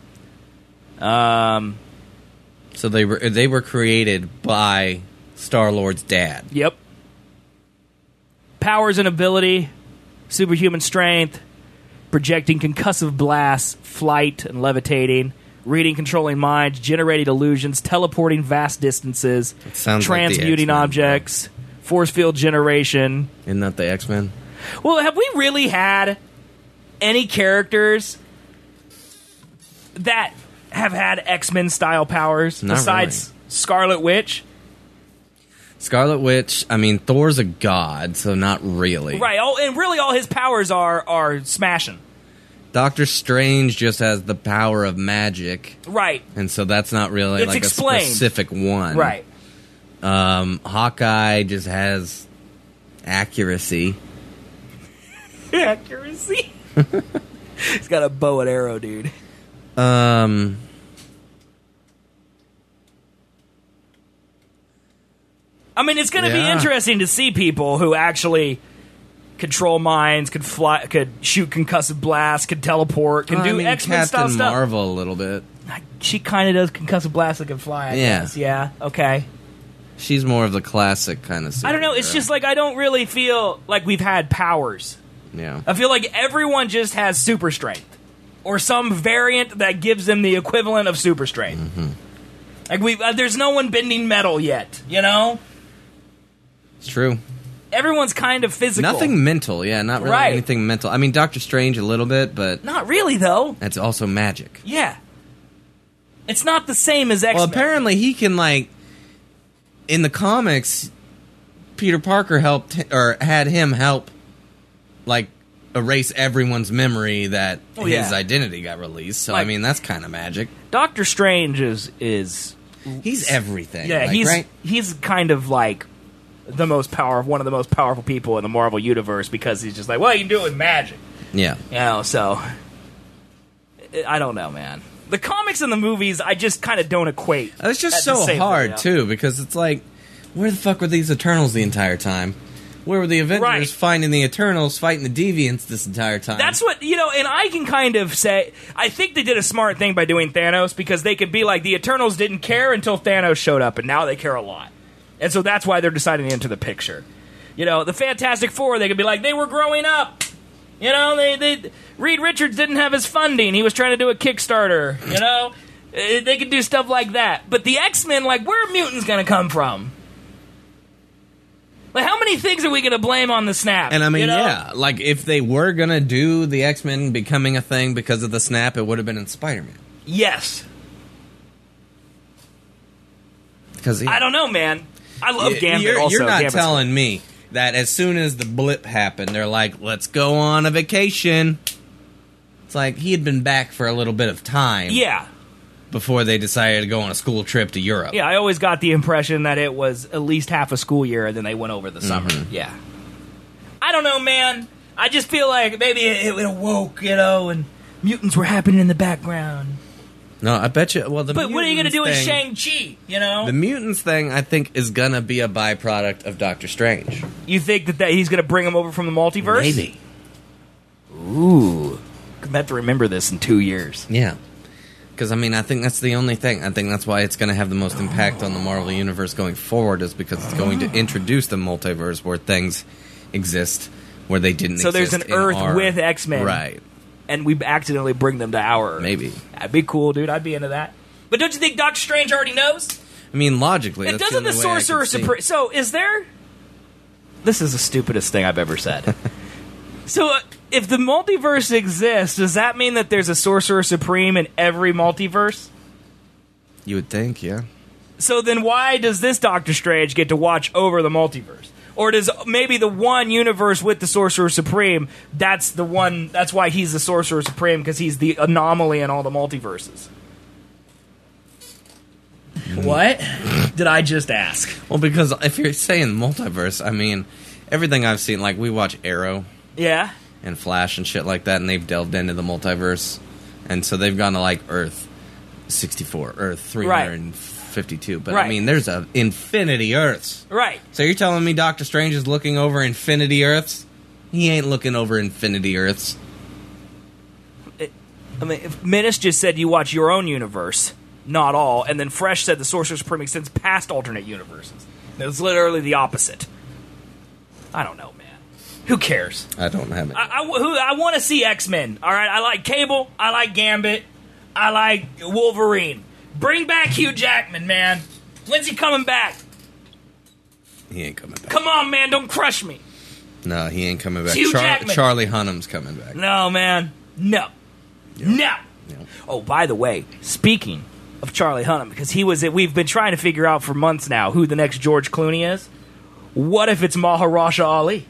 So they were created by Star-Lord's dad. Yep. Powers and ability, superhuman strength, projecting concussive blasts, flight and levitating, reading, controlling minds, generating illusions, teleporting vast distances, transmuting like objects, force field generation. Isn't that the X-Men? Well, have we really had any characters that have had X-Men style powers besides Scarlet Witch? Scarlet Witch, I mean, Thor's a god, so not really. Right, and really all his powers are smashing. Doctor Strange just has the power of magic. Right. And so that's not really like explained. A specific one. Right. Hawkeye just has accuracy. Accuracy? He's got a bow and arrow, dude. I mean, it's going to be interesting to see people who actually control minds, could fly, could shoot concussive blasts, could teleport, can do X-Men style stuff. Captain Marvel a little bit. She kind of does concussive blasts that can fly, I guess. Yeah, okay. She's more of the classic kind of superhero. I don't know, it's just like I don't really feel like we've had powers. Yeah. I feel like everyone just has super strength. Or some variant that gives them the equivalent of super strength. Mm-hmm. Like there's no one bending metal yet, you know? It's true. Everyone's kind of physical. Nothing mental, yeah, not really anything mental. I mean, Doctor Strange a little bit, but... Not really, though. That's also magic. Yeah. It's not the same as X-Men. Well, apparently he can, like... In the comics, Peter Parker had him help, like, erase everyone's memory that his identity got released. So, I mean, that's kind of magic. Doctor Strange is... He's everything. Yeah, he's kind of like... one of the most powerful people in the Marvel Universe because he's just like, well, you can do it with magic. Yeah. You know, so... I don't know, man. The comics and the movies, I just kind of don't equate. It's just so hard, too, because it's like, where the fuck were these Eternals the entire time? Where were the Avengers finding the Eternals, fighting the Deviants this entire time? That's what, and I can kind of say, I think they did a smart thing by doing Thanos, because they could be like, the Eternals didn't care until Thanos showed up, and now they care a lot. And so that's why they're deciding to enter the picture. The Fantastic Four, they could be like, they were growing up. Reed Richards didn't have his funding. He was trying to do a Kickstarter, They could do stuff like that. But the X-Men, like, where are mutants going to come from? Like, how many things are we going to blame on the snap? And I mean, like, if they were going to do the X-Men becoming a thing because of the snap, it would have been in Spider-Man. Yes. Because I don't know, man. I love Gambit also. You're not Gambit's telling me that as soon as the blip happened, they're like, let's go on a vacation. It's like he had been back for a little bit of time. Yeah. Before they decided to go on a school trip to Europe. Yeah, I always got the impression that it was at least half a school year and then they went over the summer. Yeah. I don't know, man. I just feel like maybe it awoke, and mutants were happening in the background. No, I bet you. Well, but what are you going to do with Shang-Chi? The mutants thing, I think, is going to be a byproduct of Doctor Strange. You think that he's going to bring him over from the multiverse? Maybe. Ooh, I'm going to have to remember this in 2 years. Yeah, because I think that's the only thing. I think that's why it's going to have the most impact on the Marvel Universe going forward, is because it's going to introduce the multiverse where things exist where they didn't. So there's an Earth with X-Men, right? And we accidentally bring them to our Earth. Maybe. That'd be cool, dude. I'd be into that. But don't you think Doctor Strange already knows? I mean, logically. It doesn't the Sorcerer Supreme... So, is there... This is the stupidest thing I've ever said. So, if the multiverse exists, does that mean that there's a Sorcerer Supreme in every multiverse? You would think, yeah. So then why does this Doctor Strange get to watch over the multiverse? Or does maybe the one universe with the Sorcerer Supreme, that's the one, that's why he's the Sorcerer Supreme, because he's the anomaly in all the multiverses? What did I just ask? Well, because if you're saying multiverse, I mean, everything I've seen, like we watch Arrow. Yeah. And Flash and shit like that, and they've delved into the multiverse. And so they've gone to like Earth 64, Earth 352. But right. I mean, there's an infinity Earths. Right. So you're telling me Doctor Strange is looking over infinity Earths? He ain't looking over infinity Earths. If Menace just said you watch your own universe, not all, and then Fresh said the Sorcerer Supreme extends past alternate universes. It was literally the opposite. I don't know, man. Who cares? I don't have it. I want to see X-Men, all right? I like Cable. I like Gambit. I like Wolverine. Bring back Hugh Jackman, man. When's he coming back? He ain't coming back. Come on, man. Don't crush me. No, he ain't coming back. Hugh Jackman. Charlie Hunnam's coming back. No, man. No. Yep. No. Yep. Oh, by the way, speaking of Charlie Hunnam, because we've been trying to figure out for months now who the next George Clooney is. What if it's Mahershala Ali?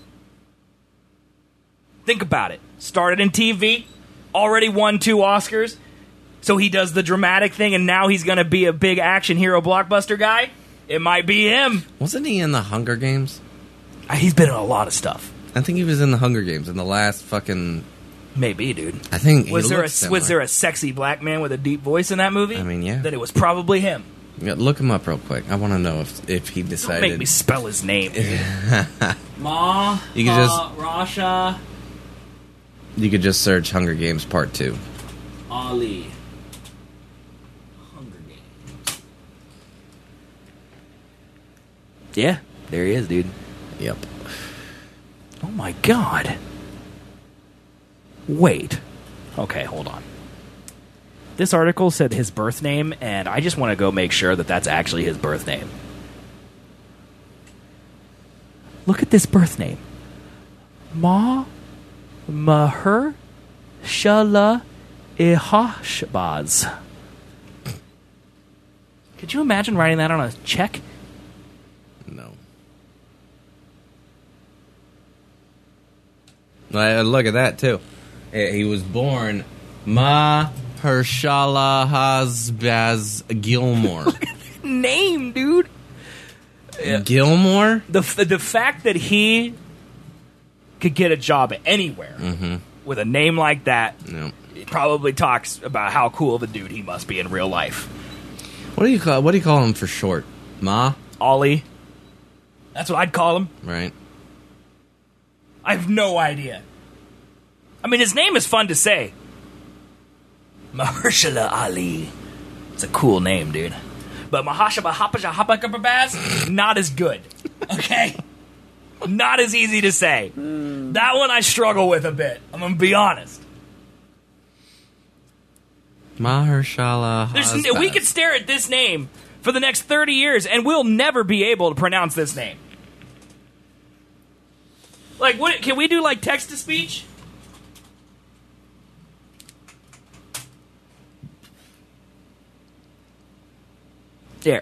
Think about it. Started in TV, already won 2 Oscars, so he does the dramatic thing, and now he's going to be a big action hero blockbuster guy? It might be him. Wasn't he in the Hunger Games? He's been in a lot of stuff. I think he was in the Hunger Games in the last fucking... Maybe, dude. I think was there a sexy black man with a deep voice in that movie? I mean, yeah. Then it was probably him. Yeah, look him up real quick. I want to know if he decided... Don't make me spell his name. Rasha... You could just search Hunger Games Part 2. Ali. Hunger Games. Yeah, there he is, dude. Yep. Oh my god. Wait. Okay, hold on. This article said his birth name, and I just want to go make sure that that's actually his birth name. Look at this birth name. Mahershala Ali. Could you imagine writing that on a check? No. Look at that, too. He was born Mahershala Ali Gilmore. Look at the name, dude. Gilmore? The fact that he could get a job anywhere with a name like that, it probably talks about how cool of a dude he must be in real life. What do you call him for short? Ollie. That's what I'd call him. Right. I have no idea. I mean, his name is fun to say. Mahershala Ali. It's a cool name, dude. But Mahershala not as good. Okay? Not as easy to say. That one I struggle with a bit. I'm going to be honest. Mahershala Ali. We could stare at this name for the next 30 years, and we'll never be able to pronounce this name. Like, what? Can we do, like, text-to-speech? There.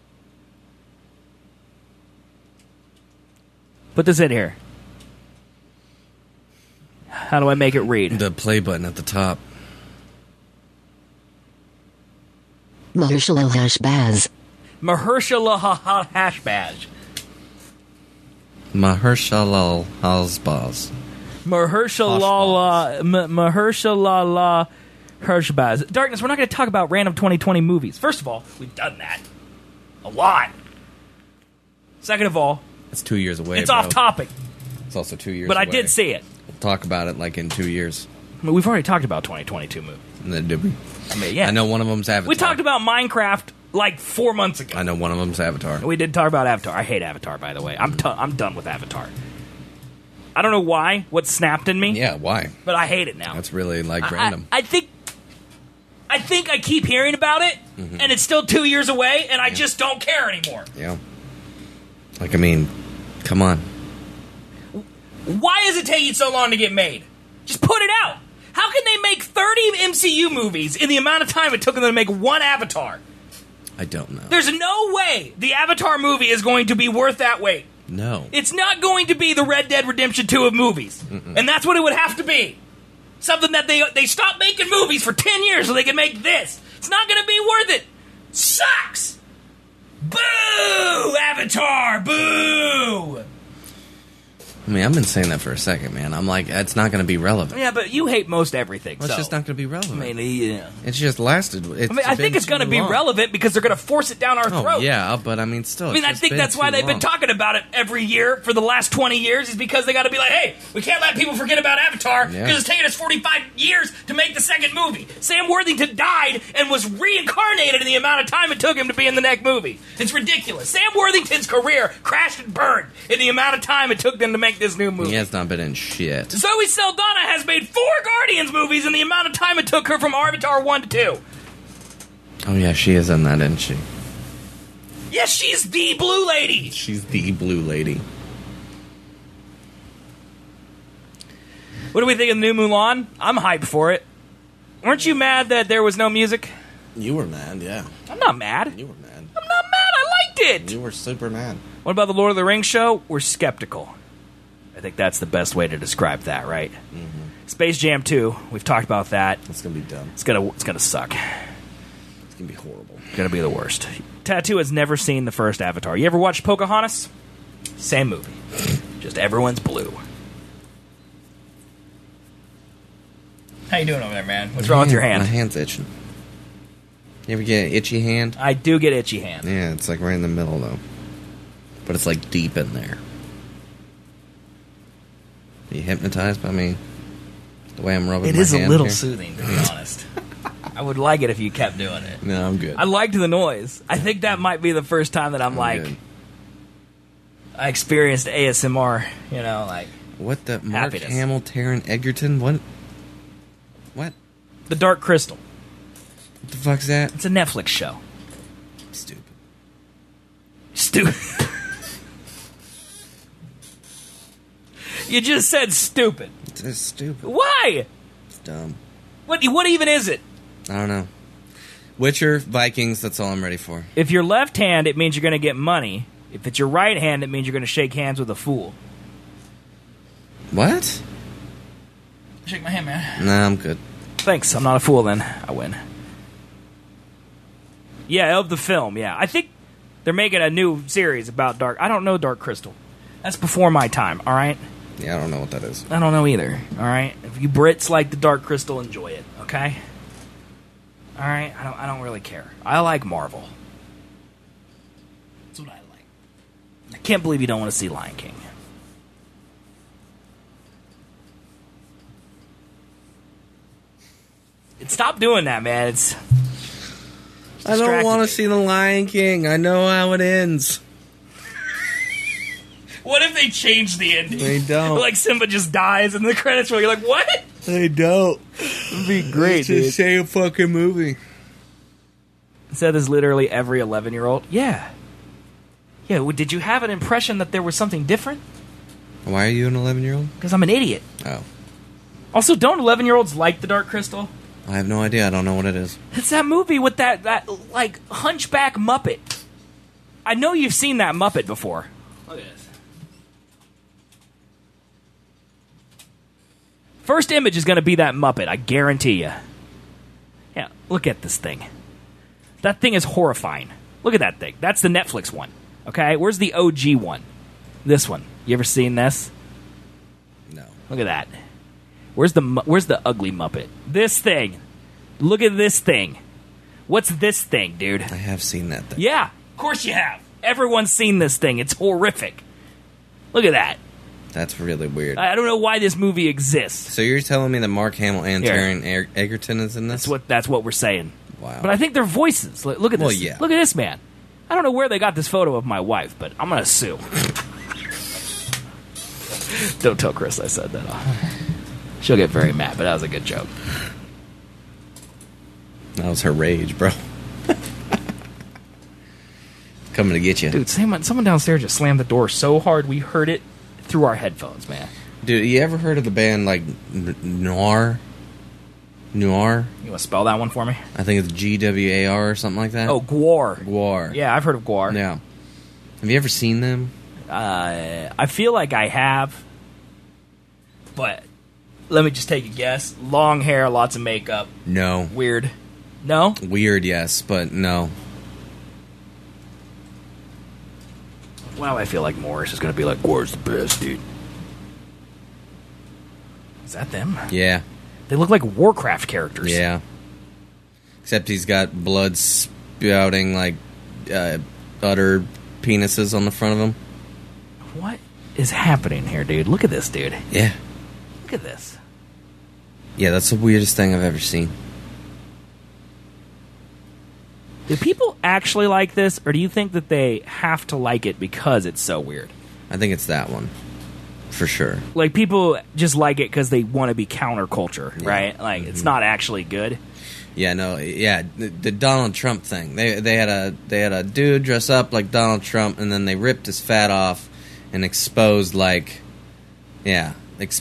Put this in here. How do I make it read? The play button at the top. Mahershala Hashbaz. Mahershala Hashbaz. Mahershala Hashbaz. Mahershala Hirschbaz. Darkness, we're not going to talk about random 2020 movies. First of all, we've done that. A lot. Second of all, it's 2 years away. It's off topic. It's also 2 years but away. I did see it. We'll talk about it like in 2 years. I mean, we've already talked about 2022 movies. And then did we? I mean, yeah. I know one of them's Avatar. We talked about Minecraft like 4 months ago. I know one of them's Avatar. We did talk about Avatar. I hate Avatar, by the way. I'm done with Avatar. I don't know why. What snapped in me? Yeah, why? But I hate it now. That's really random. I think I keep hearing about it, and it's still 2 years away, and I just don't care anymore. Yeah. Like, I mean, come on. Why is it taking so long to get made? Just put it out. How can they make 30 MCU movies in the amount of time it took them to make one Avatar? I don't know. There's no way the Avatar movie is going to be worth that wait. No. It's not going to be the Red Dead Redemption 2 of movies. And that's what it would have to be. Something that they stopped making movies for 10 years so they can make this. It's not going to be worth it. Sucks! Boo! Avatar! Boo! I mean, I've been saying that for a second, man. I'm like, it's not going to be relevant. Yeah, but you hate most everything. Well, it's just not going to be relevant. I mean, yeah. It's just lasted. I think it's going to be relevant because they're going to force it down our throat. Yeah, but I mean, still. I mean, I think that's why they've been talking about it every year for the last 20 years is because they got to be like, hey, we can't let people forget about Avatar because it's taken us 45 years to make the second movie. Sam Worthington died and was reincarnated in the amount of time it took him to be in the next movie. It's ridiculous. Sam Worthington's career crashed and burned in the amount of time it took them to make this new movie. He has not been in shit. Zoe Saldana has made 4 Guardians movies in the amount of time it took her from Avatar 1 to 2. Oh, yeah, she is in that, isn't she? Yes, she's the Blue Lady. She's the Blue Lady. What do we think of the new Mulan? I'm hyped for it. Weren't you mad that there was no music? You were mad, yeah. I'm not mad. You were mad. I'm not mad. I liked it. You were super mad. What about the Lord of the Rings show? We're skeptical. I think that's the best way to describe that, right? Space Jam 2, we've talked about that. It's gonna be dumb. It's gonna suck. It's gonna be horrible. It's gonna be the worst. Tattoo has never seen the first Avatar. You ever watched Pocahontas? Same movie. Just everyone's blue. How you doing over there, man? What's wrong with your hand? My hand's itching. You ever get an itchy hand? I do get itchy hand. Yeah, it's like right in the middle, though. But it's like deep in there. Are you hypnotized by me? The way I'm rubbing my hand? It is a little here? soothing, to be honest. I would like it if you kept doing it. No, I'm good. I liked the noise. I think that might be the first time that I'm like... good. I experienced ASMR, What the... Mark happiness. Hamill, Taron Egerton? What? The Dark Crystal. What the fuck's that? It's a Netflix show. Stupid. You just said stupid. It's just stupid. Why? It's dumb. What even is it? I don't know. Witcher, Vikings, that's all I'm ready for. If you're left hand, it means you're going to get money. If it's your right hand, it means you're going to shake hands with a fool. What? Shake my hand, man. Nah, I'm good. Thanks. I'm not a fool then. I win. Yeah, of the film, yeah. I think they're making a new series about Dark... I don't know Dark Crystal. That's before my time, all right? Yeah, I don't know what that is. I don't know either, all right? If you Brits like the Dark Crystal, enjoy it, okay? All right? I don't really care. I like Marvel. That's what I like. I can't believe you don't want to see Lion King. Stop doing that, man. I don't want to see The Lion King. I know how it ends. What if they change the ending? They don't. Like Simba just dies and the credits roll. You're like, what? They don't. It'd be great, dude. It's the same fucking movie. Said this literally every 11-year-old. Yeah. Yeah, did you have an impression that there was something different? Why are you an 11-year-old? Because I'm an idiot. Oh. Also, don't 11-year-olds like The Dark Crystal? I have no idea. I don't know what it is. It's that movie with that like, hunchback Muppet. I know you've seen that Muppet before. Look at this. First image is going to be that Muppet, I guarantee you. Yeah, look at this thing. That thing is horrifying. Look at that thing. That's the Netflix one. Okay, where's the OG one? This one. You ever seen this? No. Look at that. Where's the ugly Muppet? This thing. Look at this thing. What's this thing, dude? I have seen that thing. Yeah, of course you have. Everyone's seen this thing. It's horrific. Look at that. That's really weird. I don't know why this movie exists. So you're telling me that Mark Hamill and Taron Egerton is in this? That's what we're saying. Wow. But I think they're voices. Look at this. Well, yeah. Look at this man. I don't know where they got this photo of my wife, but I'm going to sue. Don't tell Chris I said that. She'll get very mad, but that was a good joke. That was her rage, bro. Coming to get you. Dude, someone downstairs just slammed the door so hard we heard it through our headphones, man. Dude, you ever heard of the band, like, Noir? Noir? You want to spell that one for me? I think it's GWAR or something like that. Oh, Gwar. Gwar. Yeah, I've heard of Gwar. Yeah. Have you ever seen them? I feel like I have, but let me just take a guess. Long hair, lots of makeup. No. Weird. No? Weird, yes, but no. Well, I feel like Morris is going to be like, Gwar's the best, dude. Is that them? Yeah. They look like Warcraft characters. Yeah. Except he's got blood spouting, like, utter penises on the front of him. What is happening here, dude? Look at this, dude. Yeah. Look at this. Yeah, that's the weirdest thing I've ever seen. Do people actually like this, or do you think that they have to like it because it's so weird? I think it's that one. For sure. Like, people just like it because they want to be counterculture, right? Like, it's not actually good. Yeah, no, yeah, the Donald Trump thing. They had a dude dress up like Donald Trump, and then they ripped his fat off and exposed inner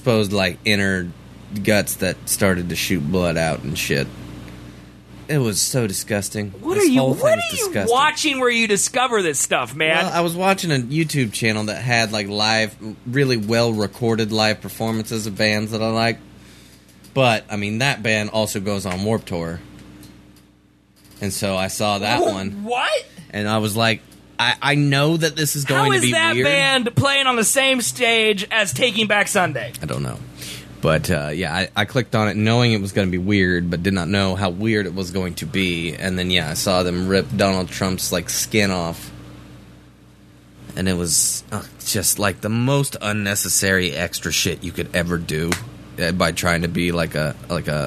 guts that started to shoot blood out and shit. It was so disgusting. What are you watching where you discover this stuff, man? Well, I was watching a YouTube channel that had like live, really well recorded live performances of bands that I like. But I mean, that band also goes on Warped Tour, and so I saw that one. What? And I was like, I know that this is going to be weird. How is that band playing on the same stage as Taking Back Sunday? I don't know. But, yeah, I clicked on it knowing it was going to be weird, but did not know how weird it was going to be. And then, yeah, I saw them rip Donald Trump's, like, skin off. And it was just, like, the most unnecessary extra shit you could ever do by trying to be, like a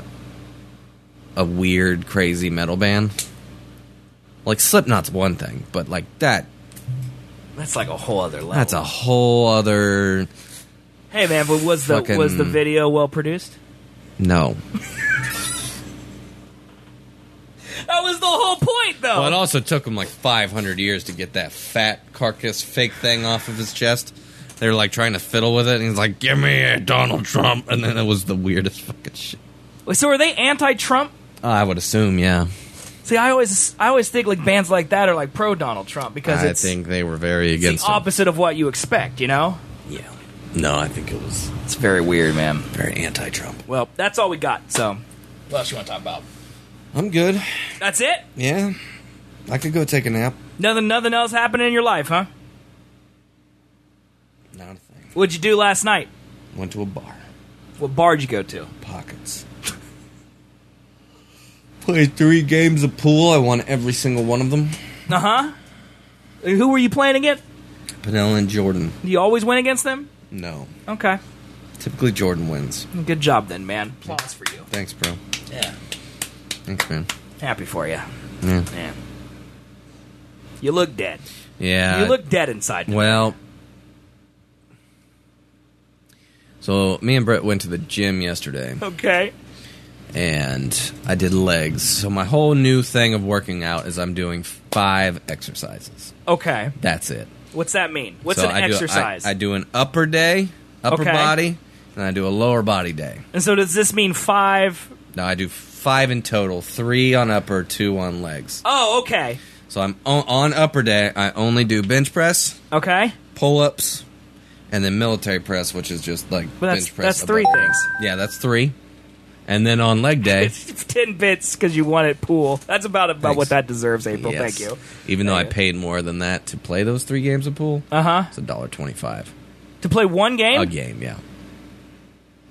weird, crazy metal band. Like, Slipknot's one thing, but, like, that's like a whole other level. That's a whole other... Hey, man, but was the video well produced? No. That was the whole point, though. Well, it also took him like 500 years to get that fat carcass fake thing off of his chest. They were like trying to fiddle with it, and he's like, "Give me a Donald Trump," and then it was the weirdest fucking shit. So are they anti-Trump? I would assume, yeah. See, I always think like bands like that are like pro Donald Trump because I think they were very against the opposite of what you expect, you know? Yeah. No, I think it's very weird, man. Very anti-Trump. Well, that's all we got. So, what else you want to talk about? I'm good. That's it? Yeah. I could go take a nap. Nothing else happening in your life, huh? Not a thing. What'd you do last night? Went to a bar. What bar did you go to? Pockets. Played 3 games of pool. I won every single one of them. Uh-huh. Who were you playing against? Pinnell and Jordan. Do you always win against them? No. Okay. Typically Jordan wins. Good job then, man. Applause for you. Thanks, bro. Yeah. Thanks, man. Happy for you. Yeah. Man. You look dead. Yeah. You look dead inside. Well, so me and Brett went to the gym yesterday. Okay. And I did legs. So my whole new thing of working out is I'm doing 5 exercises. Okay. That's it. What's that mean? What's an exercise? I do an upper day, upper body, and I do a lower body day. And so does this mean 5? No, I do 5 in total. 3 on upper, 2 on legs. Oh, okay. So I'm on upper day, I only do bench press. Okay. Pull-ups, and then military press, which is just like bench press. That's 3 things. Yeah, that's 3. And then on leg day... It's 10 bits because you won at pool. That's about what that deserves, April. Yes. Thank you. Even though I paid more than that to play those 3 games of pool. Uh-huh. It's $1.25. To play one game? A game, yeah.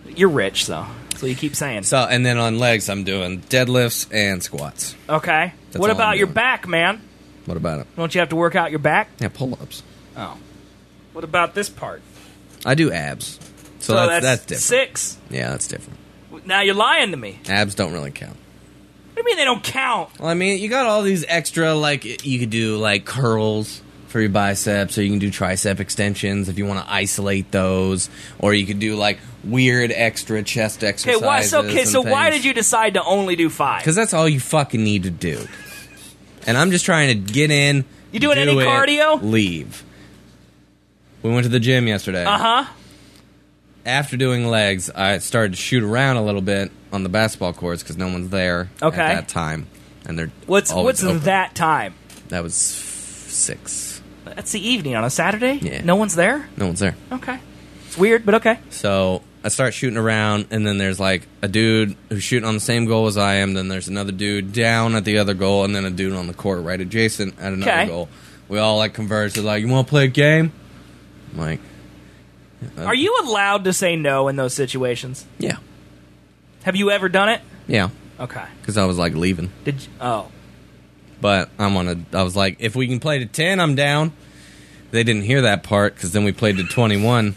You're rich, so you keep saying. So, and then on legs, I'm doing deadlifts and squats. Okay. That's What all about I'm your doing. back, man? What about it? Don't you have to work out your back? Yeah, pull-ups. Oh. What about this part? I do abs. So that's different. 6. Yeah, that's different. Now you're lying to me. Abs don't really count. What do you mean they don't count? Well, I mean, you got all these extra, like, you could do, like, curls for your biceps, or you can do tricep extensions if you want to isolate those, or you could do, like, weird extra chest exercises. So why did you decide to only do 5? Because that's all you fucking need to do. And I'm just trying to get in. You doing any cardio? Leave. We went to the gym yesterday. Uh-huh. After doing legs, I started to shoot around a little bit on the basketball courts because no one's there at that time, and they're what's open. that time? That was 6. That's the evening on a Saturday. Yeah. No one's there. No one's there. Okay. It's weird, but okay. So I start shooting around, and then there's like a dude who's shooting on the same goal as I am. Then there's another dude down at the other goal, and then a dude on the court right adjacent at another goal. We all like converge. They're like, "You want to play a game?" I'm like, are you allowed to say no in those situations? yeah. Have you ever done it? Yeah. Okay. Because I was like leaving. Did you? Oh. But I was like, if we can play to 10, I'm down. They didn't hear that part because then we played to 21.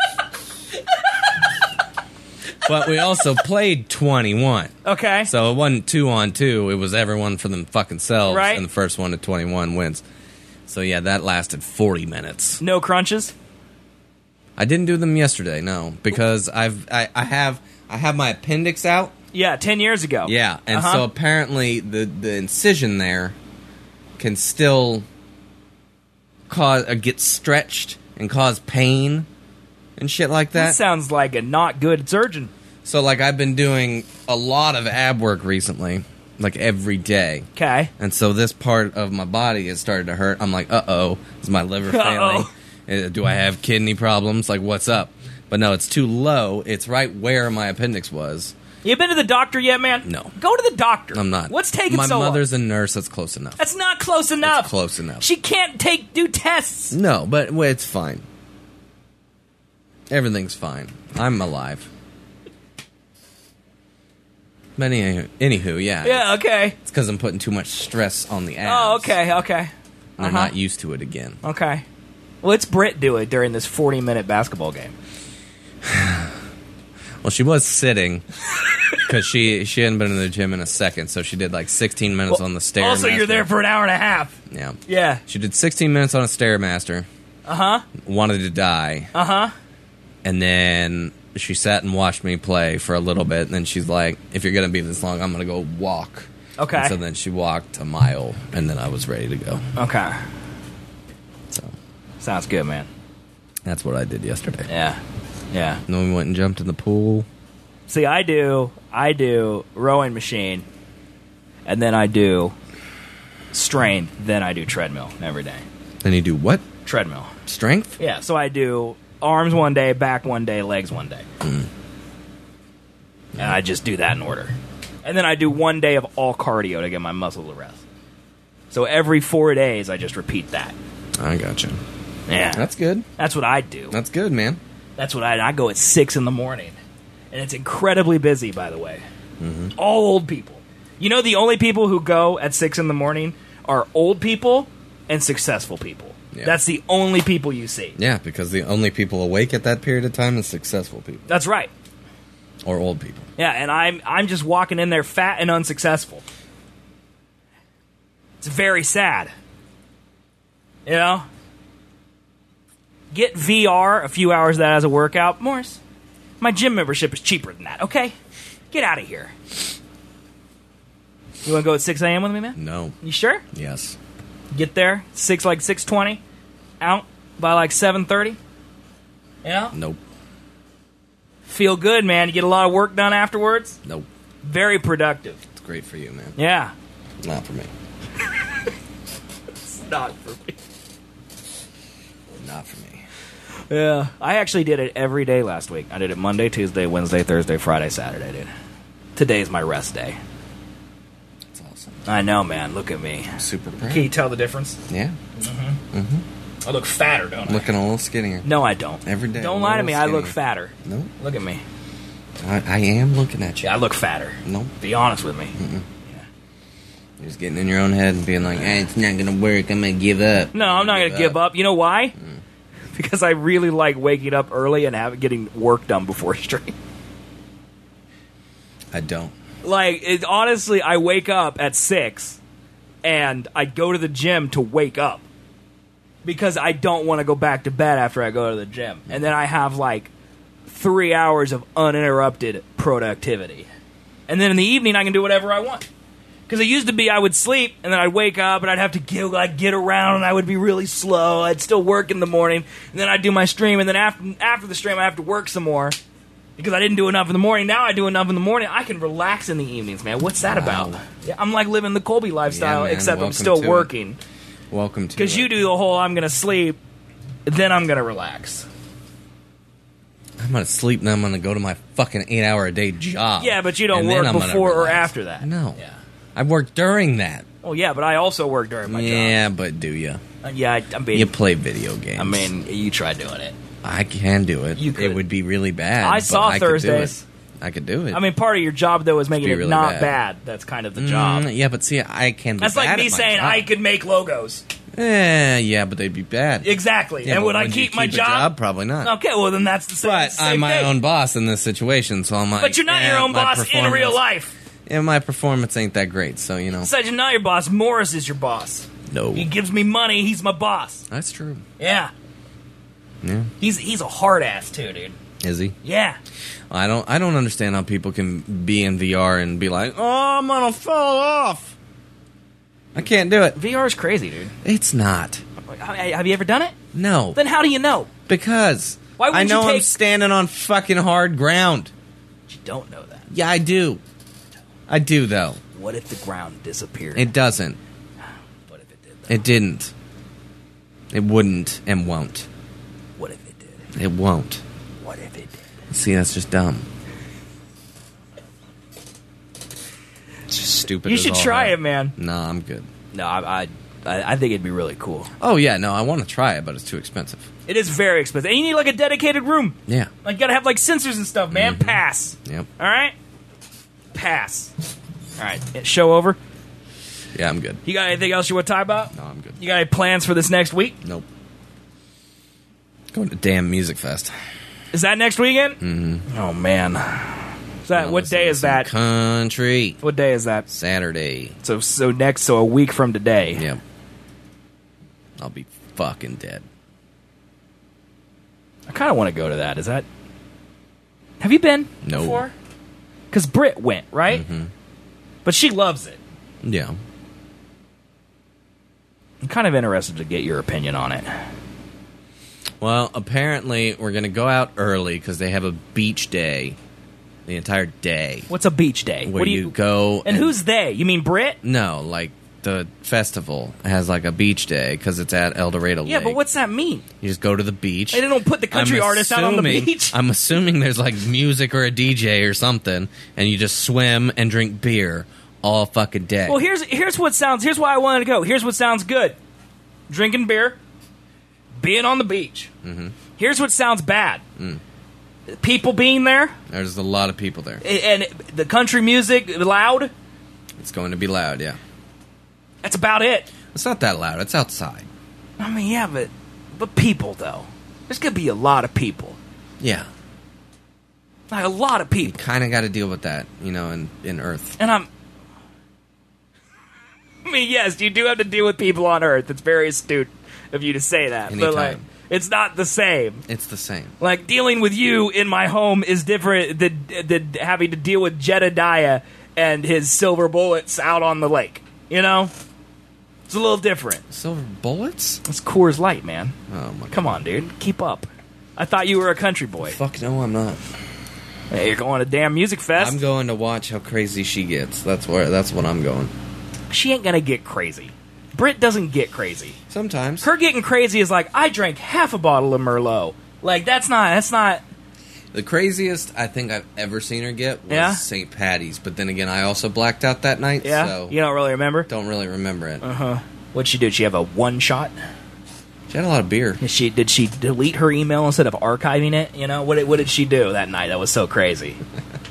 But we also played 21. Okay. So it wasn't 2-on-2. It was everyone for them fucking selves. Right. And the first one to 21 wins. So yeah, that lasted 40 minutes. No crunches? I didn't do them yesterday, no. Because I have my appendix out. Yeah, 10 years ago. Yeah, and so apparently the incision there can still get stretched and cause pain and shit like that. That sounds like a not good surgeon. So, like, I've been doing a lot of ab work recently, like every day. Okay. And so this part of my body has started to hurt. I'm like, uh-oh, is my liver failing? Do I have kidney problems? Like, what's up? But no, it's too low. It's right where my appendix was. You been to the doctor yet, man? No. Go to the doctor. I'm not. What's taking so long? My mother's a nurse. That's close enough. That's not close enough. It's close enough. She can't do tests. No, but it's fine. Everything's fine. I'm alive. But anywho, yeah. Yeah, okay. It's because I'm putting too much stress on the abs. Oh, okay. And they're not used to it again. Okay. What's Britt doing during this 40-minute basketball game? Well, she was sitting because she hadn't been in the gym in a second, so she did like 16 minutes on the Stairmaster. Also, you're there for an hour and a half. Yeah. Yeah. She did 16 minutes on a Stairmaster. Uh-huh. Wanted to die. Uh-huh. And then she sat and watched me play for a little bit, and then she's like, if you're going to be this long, I'm going to go walk. Okay. And so then she walked a mile, and then I was ready to go. Okay. So sounds good, man. That's what I did yesterday. Yeah. Yeah. And then we went and jumped in the pool. See, I do rowing machine, and then I do strain, then I do treadmill every day. Then you do what? Treadmill. Strength? Yeah, so I do arms one day, back one day, legs one day. And I just do that in order. And then I do 1 day of all cardio to get my muscles to rest. So every 4 days, I just repeat that. I gotcha. Yeah. That's good. That's what I do. That's good, man. That's what I go at 6 in the morning. And it's incredibly busy, by the way. All old people. You know, the only people who go at 6 in the morning are old people and successful people. Yeah. That's the only people you see. Yeah, because the only people awake at that period of time is successful people. That's right. Or old people. Yeah, and I'm just walking in there fat and unsuccessful. It's very sad. You know? Get VR, a few hours of that as a workout. Morris, my gym membership is cheaper than that, okay? Get out of here. You want to go at 6 a.m. with me, man? No. You sure? Yes. Get there, 6:20, out by like 7:30. Yeah? Nope. Feel good, man. You get a lot of work done afterwards. Nope. Very productive. It's great for you, man. Yeah. Not for me. It's not for me. Not for me. Yeah. I actually did it every day last week. I did it Monday, Tuesday, Wednesday, Thursday, Friday, Saturday, dude. Today's my rest day. That's awesome. I know, man. Look at me. I'm super proud. Can you tell the difference? Yeah. I look fatter, don't I? Looking a little skinnier. No, I don't. Every day. Don't lie to me. I look fatter. No. Look at me. I am looking at you. Yeah, I look fatter. Nope. Be honest with me. Mm-mm. You're just getting in your own head and being like, hey, it's not going to work. I'm going to give up. No, I'm not going to give up. You know why? Because I really like waking up early and getting work done before stream. I don't. Like, honestly, I wake up at 6 and I go to the gym to wake up. Because I don't want to go back to bed after I go to the gym. And then I have like 3 hours of uninterrupted productivity. And then in the evening, I can do whatever I want. Because it used to be I would sleep, and then I'd wake up, and I'd have to get around, and I would be really slow. I'd still work in the morning, and then I'd do my stream, and then after the stream, I have to work some more. Because I didn't do enough in the morning. Now I do enough in the morning. I can relax in the evenings, man. What's that about? Yeah, I'm like living the Colby lifestyle, except I'm still working. Welcome to it. Because you do the whole I'm going to sleep, then I'm going to relax. I'm going to sleep, and I'm going to go to my fucking 8-hour-a-day job. Yeah, but you don't work before or after that. No. Yeah. I work during that. Oh, yeah, but I also work during my job. Yeah, but do you? Yeah, I mean... You play video games. I mean, you try doing it. I can do it. You could. It would be really bad. I saw Thursdays. I could do it. I mean, part of your job, though, is making it really not bad. That's kind of the job. Yeah, but see, I can be That's bad like me at my saying job. I could make logos. Yeah, but they'd be bad. Exactly. Yeah, and would I you keep my a job? Probably not. Okay, well, then that's the same But I'm my thing. own boss in this situation, so I'm like... But you're not your own boss in real life. Yeah, my performance ain't that great, so, you know. Besides, you're not your boss. Morris is your boss. No. He gives me money. He's my boss. That's true. Yeah. Yeah. He's a hard ass, too, dude. Is he? Yeah. I don't understand how people can be in VR and be like, oh, I'm gonna fall off. I can't do it. VR is crazy, dude. It's not. Have you ever done it? No. Then how do you know? Because Why I know you take... I'm standing on fucking hard ground. You don't know that. Yeah, I do. I do, though. What if the ground disappeared? It doesn't. What if it did, though? It didn't. It wouldn't and won't. What if it did? It won't. What if it did? See, that's just dumb. It's just stupid. You should try it, man. No, I'm good. No, I think it'd be really cool. Oh, yeah, no, I want to try it, but it's too expensive. It is very expensive. And you need, like, a dedicated room. Yeah. Like, you gotta have, like, sensors and stuff, man. Mm-hmm. Pass. Yep. All right? Pass. All right. Show over. Yeah, I'm good. You got anything else you want to talk about? No, I'm good. You got any plans for this next week? Nope. Going to damn Music Fest. Is that next weekend? Mm-hmm. Oh, man. What day is that? Country. What day is that? Saturday. So a week from today. Yep. I'll be fucking dead. I kind of want to go to that. Is that... Have you been before? Because Britt went, right? Mm-hmm. But she loves it. Yeah. I'm kind of interested to get your opinion on it. Well, apparently we're going to go out early because they have a beach day. The entire day. What's a beach day? Where you go... And who's they? You mean Britt? No, like the festival has like a beach day because it's at El Dorado Lake. Yeah, but what's that mean? You just go to the beach. They don't put the country artists out on the beach. I'm assuming there's like music or a DJ or something, and you just swim and drink beer all fucking day. Well, here's why I wanted to go. Here's what sounds good. Drinking beer, being on the beach. Mm-hmm. Here's what sounds bad. People being there. There's a lot of people there. And the country music loud. It's going to be loud, yeah. That's about it. It's not that loud. It's outside. I mean, yeah, but people, though. There's going to be a lot of people. Yeah. Like, a lot of people. You kind of got to deal with that, you know, in Earth. And I mean, yes, you do have to deal with people on Earth. It's very astute of you to say that. Anytime. But, like, it's not the same. It's the same. Like, dealing with you in my home is different than having to deal with Jedediah and his silver bullets out on the lake. You know? It's a little different. Silver bullets? It's Coors Light, man. Oh, my God. Come on, dude. Keep up. I thought you were a country boy. Fuck no, I'm not. Hey, you're going to damn Music Fest? I'm going to watch how crazy she gets. That's what I'm going. She ain't gonna get crazy. Britt doesn't get crazy. Sometimes. Her getting crazy is like, I drank half a bottle of Merlot. Like, that's not... The craziest I think I've ever seen her get was St. Patty's, but then again, I also blacked out that night, so... You don't really remember? Don't really remember it. Uh-huh. What'd she do? Did she have a one-shot? She had a lot of beer. Did she delete her email instead of archiving it? You know, what did she do that night that was so crazy?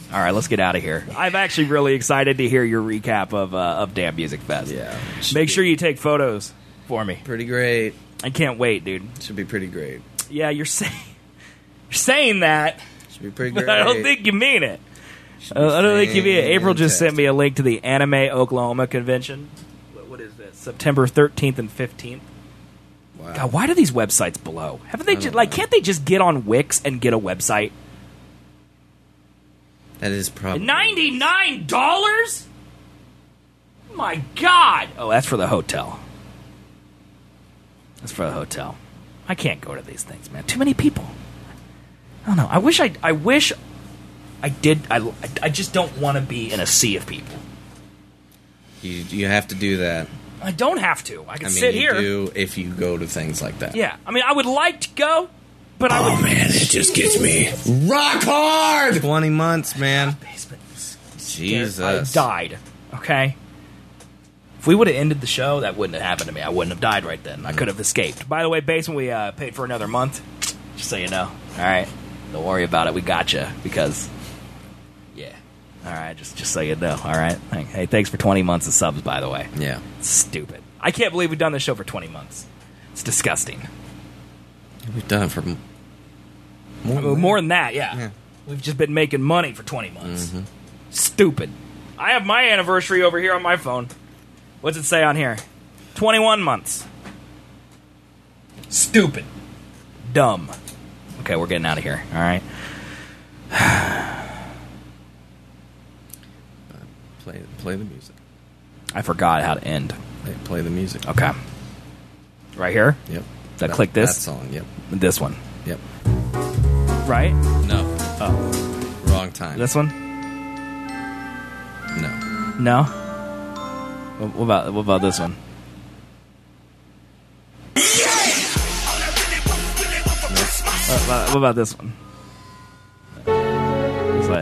All right, let's get out of here. I'm actually really excited to hear your recap of Damn Music Fest. Yeah. Make sure you take photos for me. Pretty great. I can't wait, dude. Should be pretty great. Yeah, you're saying that. Should be pretty great. But I don't think you mean it. I don't think you mean it. April just sent me a link to the Anime Oklahoma Convention. What is this? September 13th and 15th. Wow. God, why do these websites blow? Haven't they can't they just get on Wix and get a website? That is probably $99? My God! Oh, that's for the hotel. That's for the hotel. I can't go to these things, man. Too many people. I don't know. I wish I did. I just don't want to be in a sea of people. You have to do that. I don't have to. I can I mean, sit you here. do if you go to things like that. Yeah. I mean, I would like to go, but I would. Man, it just gets me rock hard. 20 months, man. Basement. Jesus. I died. Okay. If we would have ended the show, that wouldn't have happened to me. I wouldn't have died right then. I could have escaped. By the way, Basement, we paid for another month. Just so you know. All right. Don't worry about it. We got you because. Yeah. All right. Just so you know. All right. Hey, thanks for 20 months of subs, by the way. Yeah. It's stupid. I can't believe we've done this show for 20 months. It's disgusting. We've done it for more than that, yeah. We've just been making money for 20 months. Mm-hmm. Stupid. I have my anniversary over here on my phone. What's it say on here? 21 months. Stupid. Dumb. Okay, we're getting out of here. All right. Play the music. I forgot how to end. Play the music. Okay. Right here? Yep. Did I click this? That song, yep. This one. Yep. Right? No. Oh. Wrong time. This one? No. No? What about this one? What about this one? What's that?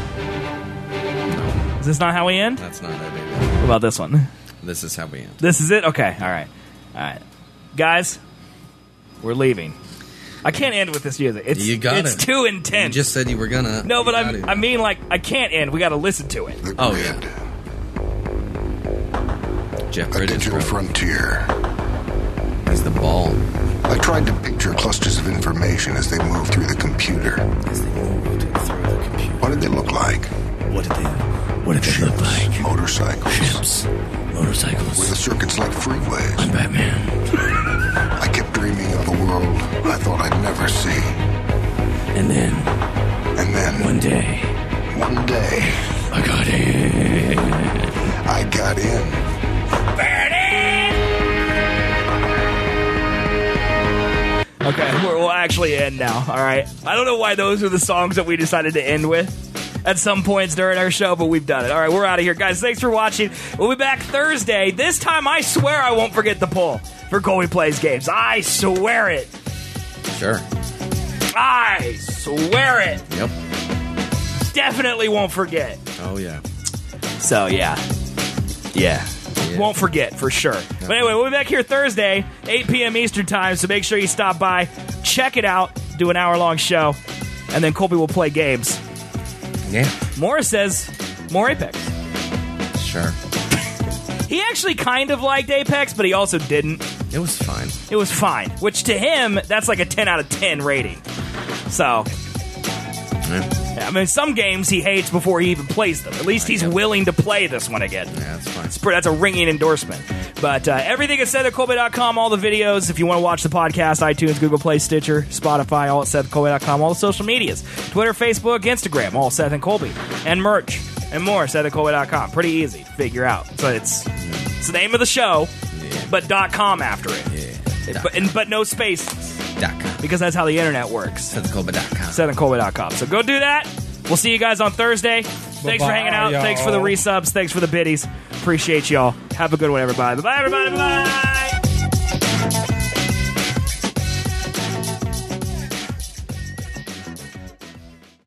No. Is this not how we end? That's not it either. What about this one? This is how we end. This is it? Okay. All right. Guys, we're leaving. I can't end with this music. It's too intense. You just said you were gonna. No, but I mean, like, I can't end. We got to listen to it. Oh, yeah. Jeff A digital frontier. He's the ball. I tried to picture clusters of information as they move through the computer. What did they look like? What did they look like? Motorcycles. Ships. Motorcycles. With the circuits like freeways. I'm Batman. I kept dreaming of a world I thought I'd never see. And then One day. I got in. I got in. Okay, we'll actually end now, all right? I don't know why those are the songs that we decided to end with at some points during our show, but we've done it. All right, we're out of here. Guys, thanks for watching. We'll be back Thursday. This time, I swear I won't forget the poll for Colby Plays Games. I swear it. Sure. I swear it. Yep. Definitely won't forget. Oh, yeah. So, yeah. Won't forget, for sure. But anyway, we'll be back here Thursday, 8 p.m. Eastern Time, so make sure you stop by, check it out, do an hour-long show, and then Colby will play games. Yeah. Morris says, more Apex. Sure. He actually kind of liked Apex, but he also didn't. It was fine. It was fine, which to him, that's like a 10 out of 10 rating. So... I mean, some games he hates before he even plays them. At least he's willing to play this one again. Yeah, that's fine. That's a ringing endorsement. But everything is SethAtColby.com, all the videos. If you want to watch the podcast, iTunes, Google Play, Stitcher, Spotify, all at SethAtColby.com, all the social medias. Twitter, Facebook, Instagram, all Seth and Colby. And merch and more, SethAtColby.com. Pretty easy to figure out. So it's the name of the show, but .com after it. Yeah. But no spaces. Because that's how the internet works. SethAtColby.com. SethAtColby.com. So go do that. We'll see you guys on Thursday. Thanks for hanging out. Y'all. Thanks for the resubs. Thanks for the biddies. Appreciate y'all. Have a good one, everybody. Bye-bye, everybody. Bye-bye.